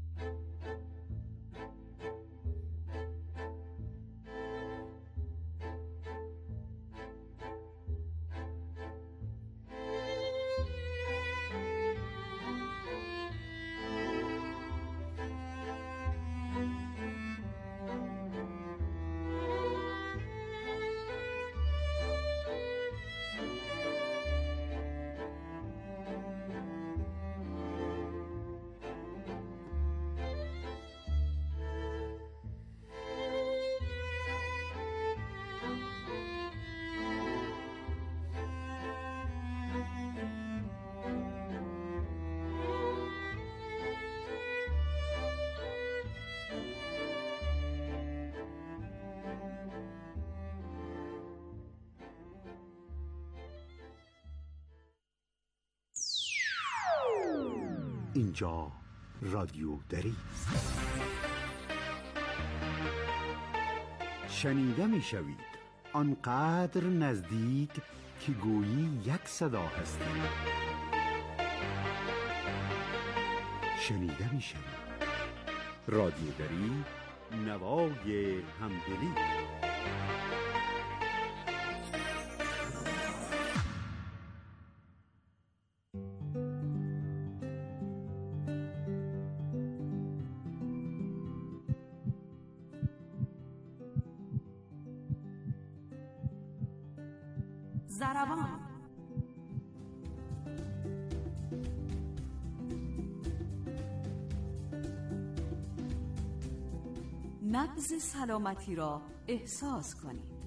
S10: اینجا رادیو دری است. شنیده می شوید آنقدر نزدیک که گویی یک صدا هستید. شنیده می شوید رادیو دری، نوای همدلی.
S14: زربان. نبض سلامتی را احساس کنید.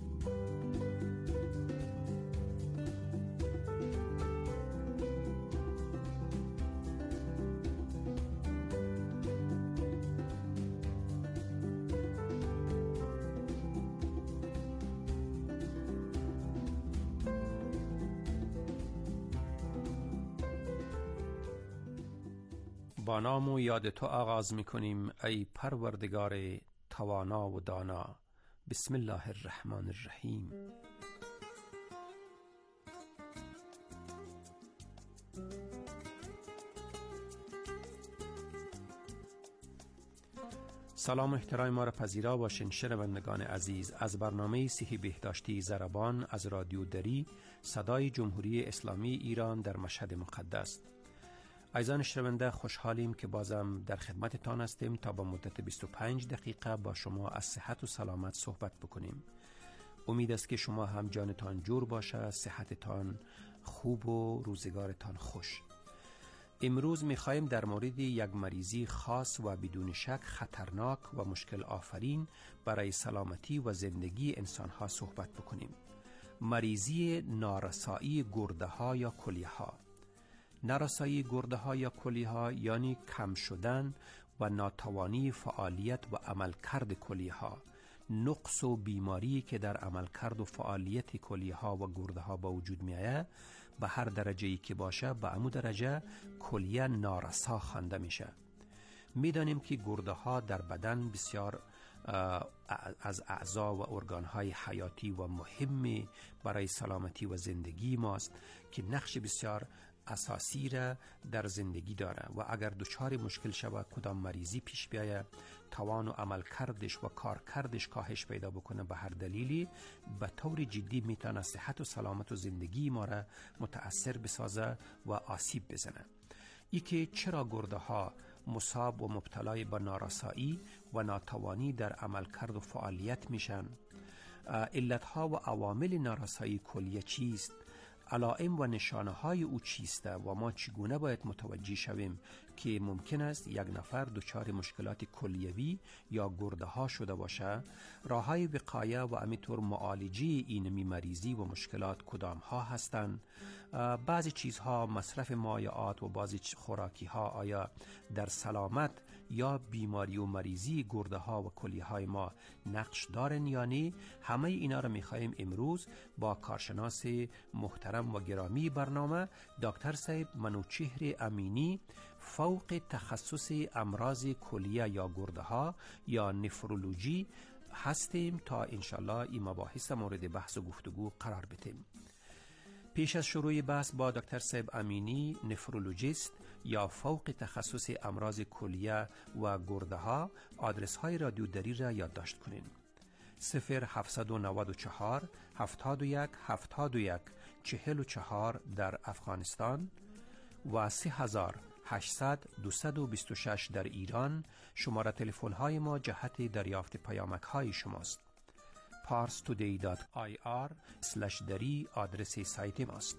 S18: با نام و یاد تو آغاز می‌کنیم ای پروردگار توانا و دانا. بسم الله الرحمن الرحیم. سلام و احترام ما را پذیرا باشین شنوندگان عزیز از برنامه صحی بهداشتی زربان از رادیو دری، صدای جمهوری اسلامی ایران در مشهد مقدس. عزیزان شنونده، خوشحالیم که بازم در خدمتتان هستیم تا با مدت بیست و پنج دقیقه با شما از صحت و سلامت صحبت بکنیم. امید است که شما هم جانتان جور باشه، صحتتان خوب و روزگارتان خوش. امروز می‌خوایم در مورد یک مریضی خاص و بدون شک خطرناک و مشکل آفرین برای سلامتی و زندگی انسان‌ها صحبت بکنیم. مریضی نارسایی گرده‌ها یا کلیه‌ها. نارسایی گرده‌ها یا کلیه‌ها یعنی کم شدن و ناتوانی فعالیت و عملکرد کلیه‌ها، نقص و بیماری که در عملکرد و فعالیت کلیه‌ها و گرده‌ها با وجود می‌آید، به هر درجه‌ای که باشه به عمو درجه کلیه نارسا خوانده میشه. میدانیم که گرده‌ها در بدن بسیار از اعضا و ارگان‌های حیاتی و مهم برای سلامتی و زندگی ماست که نقش بسیار اساسی را در زندگی داره و اگر دچار مشکل شود کدام مریضی پیش بیاید، توان و عمل کردش و کار کردش کاهش پیدا بکنه به هر دلیلی، به طور جدی میتونه صحت و سلامت و زندگی ما را متأثر بسازه و آسیب بزنه. ای که چرا گرده ها مصاب و مبتلای به نارسایی و ناتوانی در عمل کرد و فعالیت میشن، علتها و عوامل نارسایی کلیه چیست، علائم و نشانه های او چیسته و ما چگونه باید متوجه شویم که ممکن است یک نفر دچار مشکلات کلیوی یا گرده ها شده باشه، راه های وقایه و همینطور معالجه این مریضی و مشکلات کدام ها هستند، بعضی چیزها مصرف مایعات و بعضی خوراکی ها آیا در سلامت یا بیماری و مریضی گرده ها و کلیه های ما نقش دارن یا نه. همه اینا رو میخواییم امروز با کارشناس محترم محترم و گرامی برنامه دکتر صاحب منوچهر امینی، فوق تخصص امراض کلیه یا گرده ها یا نفرولوژی هستیم تا انشالله این مباحث مورد بحث و گفتگو قرار بدیم. پیش از شروع بحث با دکتر صاحب امینی، نفرولوژیست یا فوق تخصص امراض کلیه و گرده ها، آدرس های رادیو دری را یادداشت کنین: صفر هفتصد و نود و چهار هفتاد و یک هفتاد و یک چهل و چهار در افغانستان و سه هزار و هشتصد دویست و بیست و شش در ایران. شماره تلفن های ما جهت دریافت پیامک های شماست. پارس تودی دات آی آر اسلش دری آدرس سایت ماست.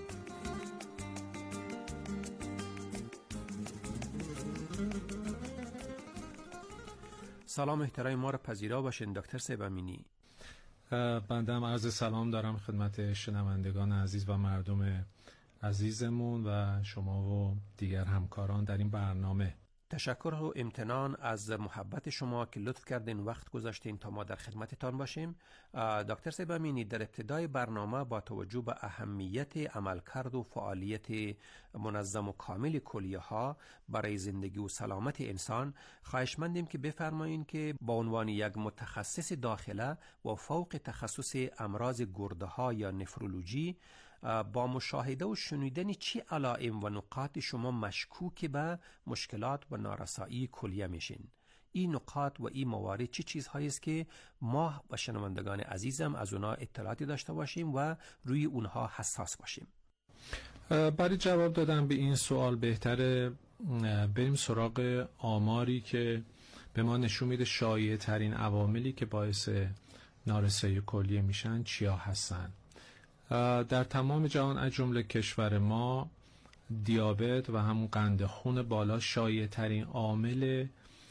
S18: سلام احترام ما را پذیرا باشین دکتر صاحب امینی.
S19: بنده هم عرض سلام دارم خدمت شنوندگان عزیز و مردم عزیزمون و شما و دیگر همکاران در این برنامه.
S18: تشکر و امتنان از محبت شما که لطف کردین وقت گذاشتین تا ما در خدمتتان باشیم. دکتر صاحب امینی، در ابتدای برنامه با توجه به اهمیت عملکرد و فعالیت منظم و کامل کلیه ها برای زندگی و سلامت انسان، خواهشمندیم که بفرمایین که با عنوان یک متخصص داخله و فوق تخصص امراض گرده ها یا نفرولوژی، با مشاهده و شنیدن چی علائم و نقاط شما مشکوک به مشکلات و نارسایی کلیه میشین؟ این نقاط و این موارد چی چیزهایی است که ما و شنوندگان عزیزم از اونها اطلاعاتی داشته باشیم و روی اونها حساس باشیم؟
S19: برای جواب دادن به این سوال بهتره بریم سراغ آماری که به ما نشون میده شایع ترین عواملی که باعث نارسایی کلیه میشن چیا هستن. در تمام جهان از جمله کشور ما دیابت و همون قند خون بالا شایع ترین عامل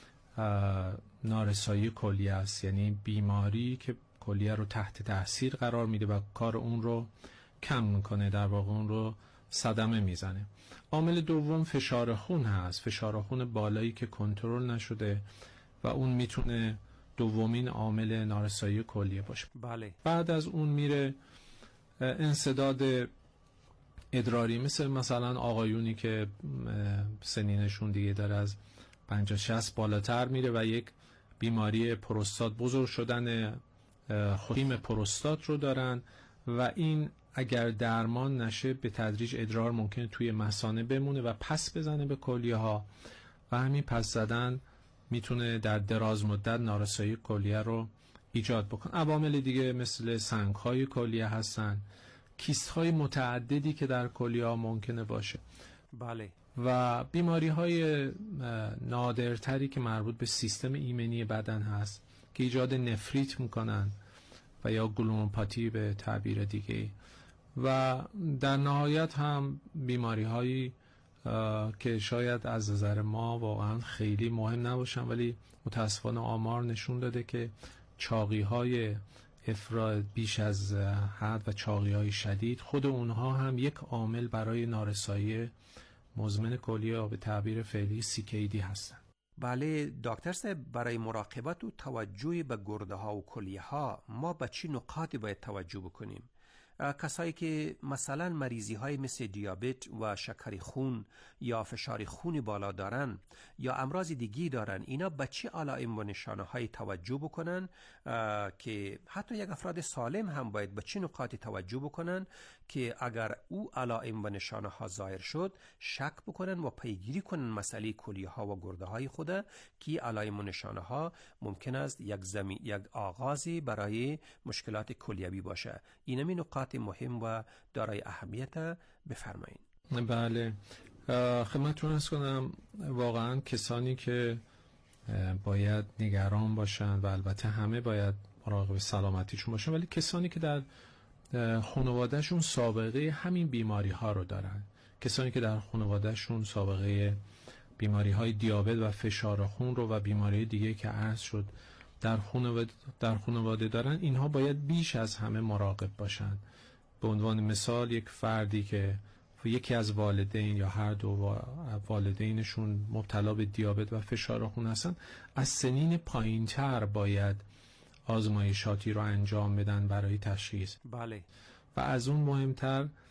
S19: نارسایی کلیه است، یعنی بیماری که کلیه رو تحت تاثیر قرار میده و کار اون رو کم میکنه، در واقع اون رو صدمه میزنه. عامل دوم فشار خون هست، فشار خون بالایی که کنترل نشده و اون میتونه دومین عامل نارسایی کلیه باشه.
S18: بله.
S19: بعد از اون میره انسداد ادراری، مثل مثلا آقایونی که سنینشون دیگه داره از پنجاه شصت بالاتر میره و یک بیماری پروستات، بزرگ شدن خیم پروستات رو دارن و این اگر درمان نشه به تدریج ادرار ممکنه توی مثانه بمونه و پس بزنه به کلیه ها و همین پس زدن میتونه در دراز مدت نارسایی کلیه رو ایجاد بکن. عوامل دیگه مثل سنگ‌های کلیه هستن، کیست‌های متعددی که در کلیه ها ممکنه باشه.
S18: بله.
S19: و بیماری‌های نادرتری که مربوط به سیستم ایمنی بدن هست که ایجاد نفریت میکنن و یا گلوموپاتی به تعبیر دیگه. و در نهایت هم بیماری‌هایی که شاید از نظر ما واقعا خیلی مهم نباشن ولی متاسفانه آمار نشون داده که چاقی‌های افراط بیش از حد و چاقی‌های شدید، خود اونها هم یک عامل برای نارسایی مزمن کلیه به تعبیر فعلی سی کی دی هستن.
S18: بله دکتر صاحب، برای مراقبت و توجه به گرده ها و کلیه ها ما به چی نکاتی باید توجه بکنیم؟ کسایی که مثلا مریضی های مثل دیابت و شکر خون یا فشار خون بالا دارن یا امراض دیگی دارن، اینا به چه علائم و نشانه های توجه بکنن که حتی یک افراد سالم هم باید به چه نکاتی توجه بکنن که اگر او علائم و نشانه ها ظاهر شد شک بکنن و پیگیری کنن مسئله کلیه ها و گرده های خود که علائم و نشانه ها ممکن است یک زمین یک آغازی برای مشکلات کلیوی باشه. اینمی نکات مهم و دارای اهمیت بفرمایید.
S19: بله، خدمتتون عرض کنم واقعا کسانی که باید نگران باشن و البته همه باید مراقب سلامتیشون باشن، ولی کسانی که در خانوادهشون سابقه همین بیماری ها رو دارن، کسانی که در خانوادهشون سابقه بیماری های دیابت و فشار خون رو و بیماری دیگه که عرض شد در خانواده در خانواده دارن، اینها باید بیش از همه مراقب باشن. به عنوان مثال یک فردی که یکی از والدین یا هر دو والدینشون مبتلا به دیابت و فشار خون هستن، از سنین پایین‌تر باید آزمایشاتی رو انجام بدن برای تشخیص.
S18: بله.
S19: و از اون مهمتر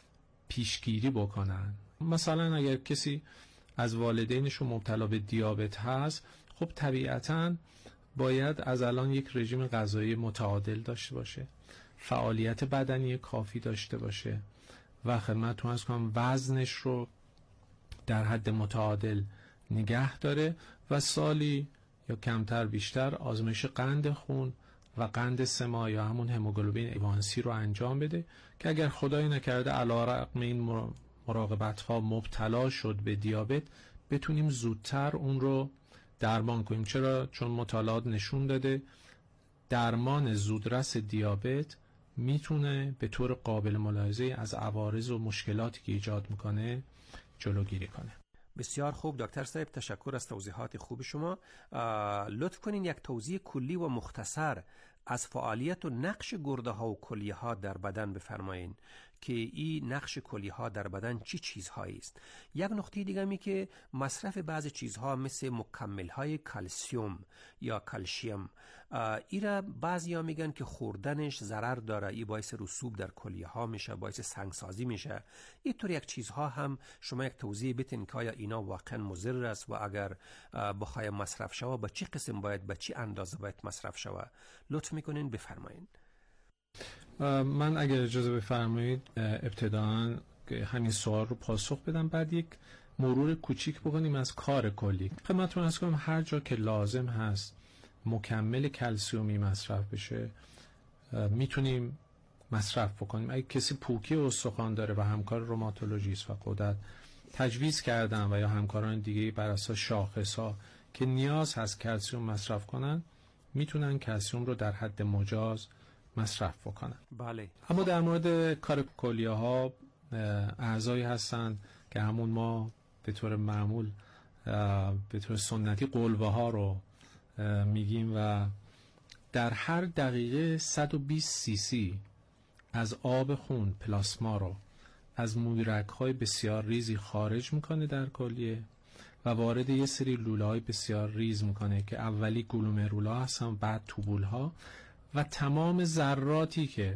S19: پیشگیری بکنن. مثلا اگر کسی از والدینشون مبتلا به دیابت هست، خب طبیعتاً باید از الان یک رژیم غذایی متعادل داشته باشه، فعالیت بدنی کافی داشته باشه و خدمتتون عرض کنم وزنش رو در حد متعادل نگه داره و سالی یا کمتر بیشتر آزمایش قند خون و قند سما یا همون هموگلوبین ایوانسی رو انجام بده که اگر خدای نکرده علیرغم این مراقبت ها مبتلا شد به دیابت، بتونیم زودتر اون رو درمان کنیم. چرا؟ چون مطالعات نشون داده درمان زودرس دیابت میتونه به طور قابل ملاحظه از عوارض و مشکلاتی که ایجاد میکنه جلوگیری کنه.
S18: بسیار خوب دکتر صاحب، تشکر از توضیحات خوب شما. لطف کنین یک توضیح کلی و مختصر از فعالیت و نقش گرده ها و کلیه ها در بدن بفرمایین که این نقش کلیه ها در بدن چی چیزهایی است. یک نکته دیگه می که مصرف بعضی چیزها مثل مکمل های کلسیوم یا کلشیم، ایرا بعضی ها میگن که خوردنش ضرر داره، ای باعث رسوب در کلیه ها میشه، باعث سنگسازی میشه. اینطور یک چیزها هم شما یک توضیح بتین که آیا اینا واقعا مضر است و اگر بخوای مصرف شوه به چی قسم باید، به چی اندازه باید مصرف شوه؟ لطف میکنین بفرمایین.
S19: من اگر اجازه بفرمایید ابتداً همین سوال رو پاسخ بدم، بعد یک مرور کوچیک بکنیم از کار کلی. خدمتتون عرض کنم هر جا که لازم هست مکمل کلسیومی مصرف بشه میتونیم مصرف بکنیم. اگه کسی پوکی استخوان داره و همکار روماتولوژیست و غدد تجویز کردن و یا همکاران دیگه بر اساس شاخص‌ها که نیاز هست کلسیوم مصرف کنن، میتونن کلسیوم رو در حد مجاز مصرف بکنن.
S18: بله.
S19: اما در مورد کار کلیه ها اعضایی هستن که همون ما به طور معمول به طور سنتی قلوه ها رو میگیم و در هر دقیقه صد و بیست سی سی از آب خون پلاسما رو از مدرک های بسیار ریزی خارج میکنه در کلیه و وارد یه سری لوله های بسیار ریز میکنه که اولی گلومرولا هستن، بعد توبول ها و تمام ذراتی که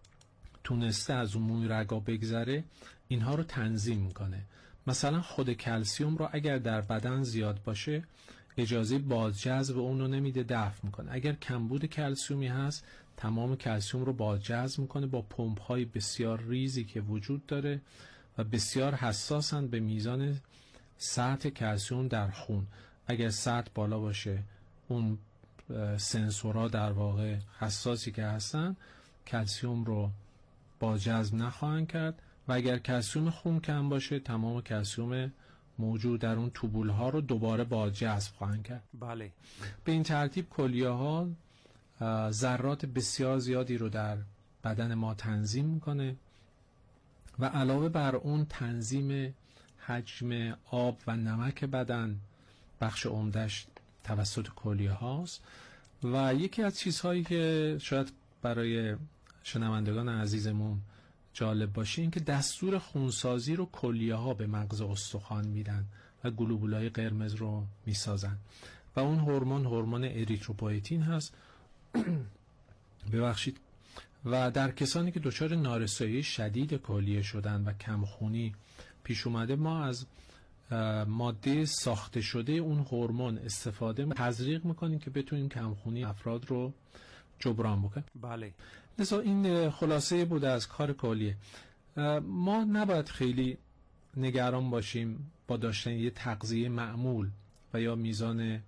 S19: تونسته از اون مدرک‌ها بگذره اینها رو تنظیم میکنه. مثلا خود کلسیوم رو اگر در بدن زیاد باشه اجازه بازجذب اون رو نمیده، دفع میکنه. اگر کمبود کلسیومی هست تمام کلسیوم رو بازجذب میکنه با پمپ های بسیار ریزی که وجود داره و بسیار حساسن به میزان سطح کلسیوم در خون. اگر سطح بالا باشه اون سنسورها در واقع حساسی که هستن کلسیوم رو بازجذب نخواهند کرد و اگر کلسیوم خون کم باشه تمام کلسیوم موجود در اون توبول ها رو دوباره بازجذب خواهند کرد.
S18: بله.
S19: به این ترتیب کلیه ها ذرات بسیار زیادی رو در بدن ما تنظیم میکنه و علاوه بر اون تنظیم حجم آب و نمک بدن بخش عمده‌اش توسط کلیه هاست. و یکی از چیزهایی که شاید برای شنوندگان عزیزمون جالب باشه این که دستور خونسازی رو کلیه ها به مغز استخوان میدن و گلوبولای قرمز رو میسازن و اون هورمون هورمون اریتروپویتین هست ببخشید و در کسانی که دچار نارسایی شدید کلیه شدن و کمخونی پیش اومده ما از ماده ساخته شده اون هورمون استفاده تزریق میکنیم که بتونیم کمخونی افراد رو جبران بکنیم.
S18: بله.
S19: لذا این خلاصه بوده از کار کلیه. ما نباید خیلی نگران باشیم با داشتن یه تغذیه معمول و یا میزان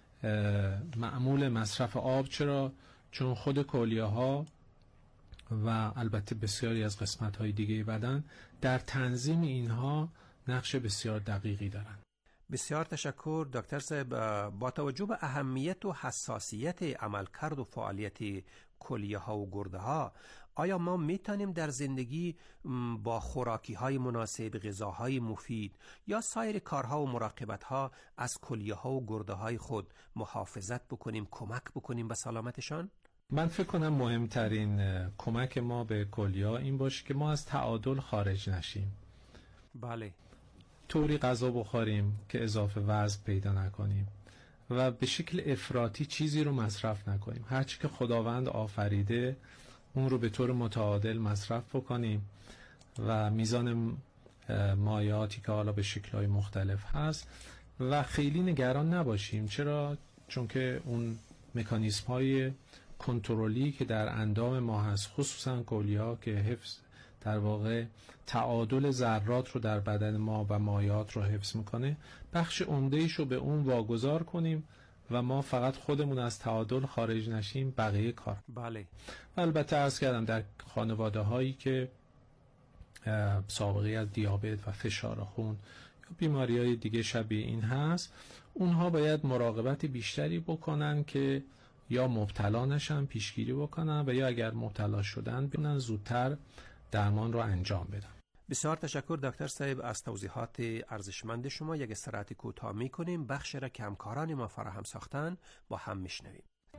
S19: معمول مصرف آب. چرا؟ چون خود کلیه ها و البته بسیاری از قسمت های دیگه بدن در تنظیم اینها نقش بسیار دقیقی دارن.
S18: بسیار تشکر دکتر صاحب. با توجه به اهمیت و حساسیت عملکرد و فعالیت کلیه ها و گرده ها، آیا ما میتونیم در زندگی با خوراکی های مناسب، غذاهای مفید یا سایر کارها و مراقبت ها از کلیه ها و گرده های خود محافظت بکنیم، کمک بکنیم به سلامتشان؟
S19: من فکر کنم مهمترین کمک ما به کلیه ها این باشه که ما از تعادل خارج نشیم.
S18: بله.
S19: طوری غذا بخوریم که اضافه وزن پیدا نکنیم و به شکل افراطی چیزی رو مصرف نکنیم. هرچی که خداوند آفریده اون رو به طور متعادل مصرف بکنیم و میزان مایعاتی که حالا به شکل‌های مختلف هست و خیلی نگران نباشیم. چرا؟ چون که اون مکانیزم های کنترلی که در اندام ما هست، خصوصا کلیه‌ها که حفظ در واقع تعادل ذرات رو در بدن ما و مایعات رو حفظ میکنه، بخش عمده‌ایش رو به اون واگذار کنیم و ما فقط خودمون از تعادل خارج نشیم، بقیه کار.
S18: بله.
S19: البته عرض کردم در خانواده هایی که سابقه از دیابت و فشار خون یا بیماری های دیگه شبیه این هست، اونها باید مراقبت بیشتری بکنن که یا مبتلا نشن، پیشگیری بکنن، و یا اگر مبتلا شدن بتونن زودتر درمان رو انجام بدن.
S18: بسیار تشکر دکتر صاحب از توضیحات ارزشمند شما. یک استراحت کوتاه میکنیم، بخش را که همکاران ما فراهم ساختن با هم میشنویم.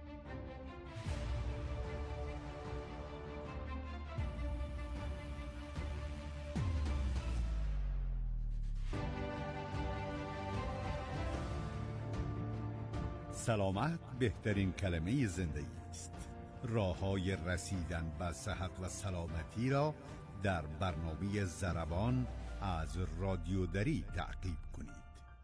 S10: سلامت بهترین کلمه زندگی است. راه‌های رسیدن به صحت و سلامتی را در برنامه ضربان از رادیو دری تعقیب کنید.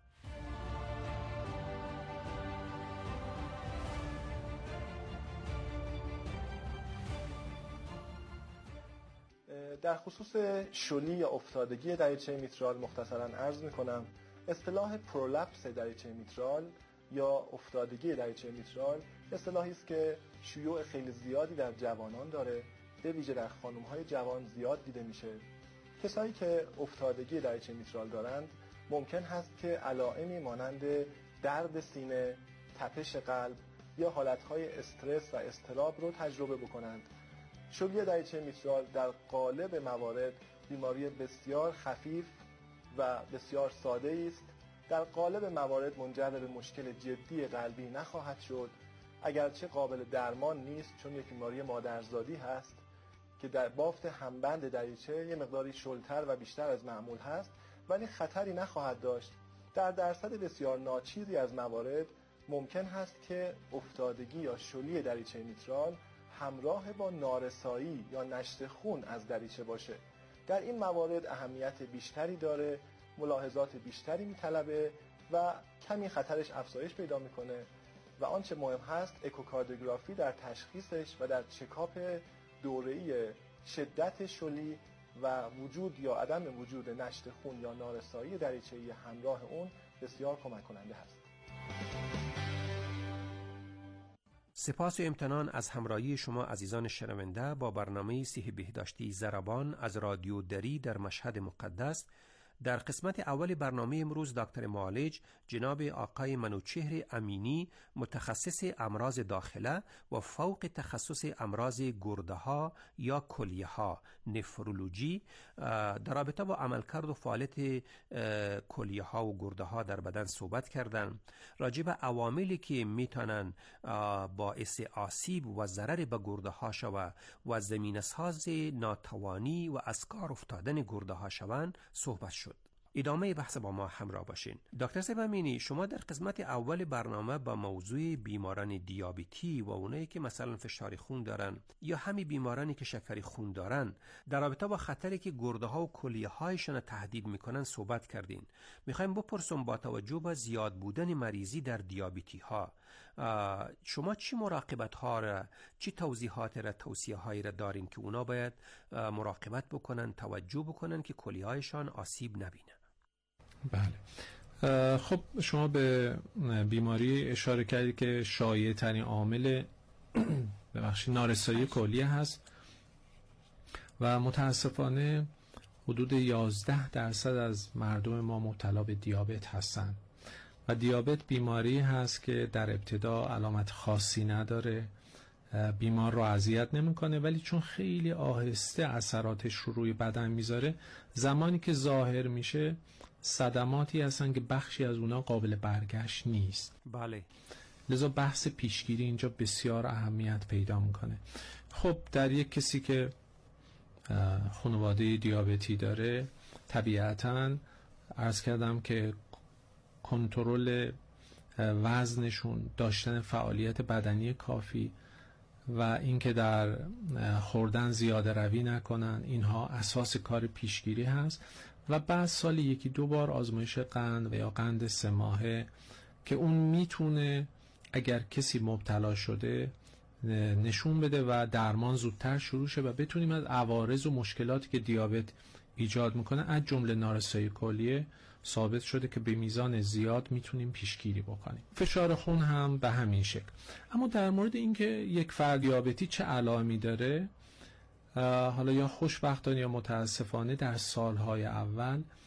S20: در خصوص شلی یا افتادگی دریچه میترال مختصراً عرض می‌کنم اصطلاح پرولپس دریچه میترال یا افتادگی دریچه میترال اصطلاحی است که شیوع خیلی زیادی در جوانان داره، به ویژه در خانم‌های جوان زیاد دیده میشه. کسایی که افتادگی دریچه میترال دارند ممکن هست که علائمی مانند درد سینه، تپش قلب یا حالتهای استرس و اضطراب رو تجربه بکنند. شلی دریچه میترال در قالب موارد بیماری بسیار خفیف و بسیار ساده است. در قالب موارد منجر به مشکل جدی قلبی نخواهد شد، اگرچه قابل درمان نیست چون یک بیماری مادرزادی هست که در بافت همبند دریچه یه مقداری شلتر و بیشتر از معمول هست، ولی خطری نخواهد داشت. در درصد بسیار ناچیزی از موارد ممکن هست که افتادگی یا شلی دریچه میترال همراه با نارسایی یا نشت خون از دریچه باشه. در این موارد اهمیت بیشتری داره، ملاحظات بیشتری میطلبه و کمی خطرش افزایش پیدا میکنه و آنچه مهم هست اکوکاردیوگرافی در تشخیصش و در چکاپ دوره‌ای شدت شلی و وجود یا عدم وجود نشت خون یا نارسایی دریچه‌ای همراه اون بسیار کمک کننده هست.
S18: سپاس و امتنان از همراهی شما عزیزان شنونده با برنامه صحت بهداشتی ضربان از رادیو دری در مشهد مقدس. در قسمت اول برنامه امروز دکتر معالج جناب آقای منوچهر امینی متخصص امراض داخله و فوق تخصص امراض گرده ها یا کلیه ها نفرولوژی در رابطه با عملکرد و فعالیت کلیه ها و گرده ها در بدن صحبت کردند. راجع به عواملی که میتونن باعث آسیب و ضرر به گرده ها شوند و زمینه ساز ناتوانی و از کار افتادن گرده ها شوند صحبت شد. ادامه بحث با ما همراه باشین. دکتر صاحب امینی، شما در قسمت اول برنامه با موضوع بیماران دیابتی و اونایی که مثلا فشار خون دارن یا همین بیمارانی که شکری خون دارن در رابطه با خطری که گرده ها و کلیه هایشون تهدید میکنن صحبت کردین. میخوایم بپرسم با توجه به زیاد بودن مریضی در دیابتی ها شما چی مراقبت ها را، چی توضیحات را، توصیه هایی را دارین که اونا باید مراقبت بکنن، توجه بکنن که کلیه هایشان آسیب نبینه؟
S19: بله. خب شما به بیماری اشاره کردید که شایع ترین عامل ببخشید نارسایی کلیه هست و متاسفانه حدود یازده درصد از مردم ما مبتلا به دیابت هستند و دیابت بیماری هست که در ابتدا علامت خاصی نداره، بیمار رو اذیت نمیکنه، ولی چون خیلی آهسته اثراتش رو روی بدن میذاره، زمانی که ظاهر میشه صدماتی هستن که بخشی از اونا قابل برگشت نیست.
S18: بله.
S19: لذا بحث پیشگیری اینجا بسیار اهمیت پیدا میکنه. خب در یک کسی که خانواده دیابتی داره طبیعتاً عرض کردم که کنترل وزنشون، داشتن فعالیت بدنی کافی و اینکه در خوردن زیاده روی نکنن، اینها اساس کار پیشگیری هست. و بعد سال یکی دو بار آزمایش قند و یا قند سه ماهه که اون میتونه اگر کسی مبتلا شده نشون بده و درمان زودتر شروع شه و بتونیم از عوارض و مشکلاتی که دیابت ایجاد میکنه از جمله نارسایی کلیه ثابت شده که به میزان زیاد میتونیم پیشگیری بکنیم. فشار خون هم به همین شکل. اما در مورد اینکه یک فرد دیابتی چه علائمی داره، حالا یا خوشبختانه یا متاسفانه در سالهای اول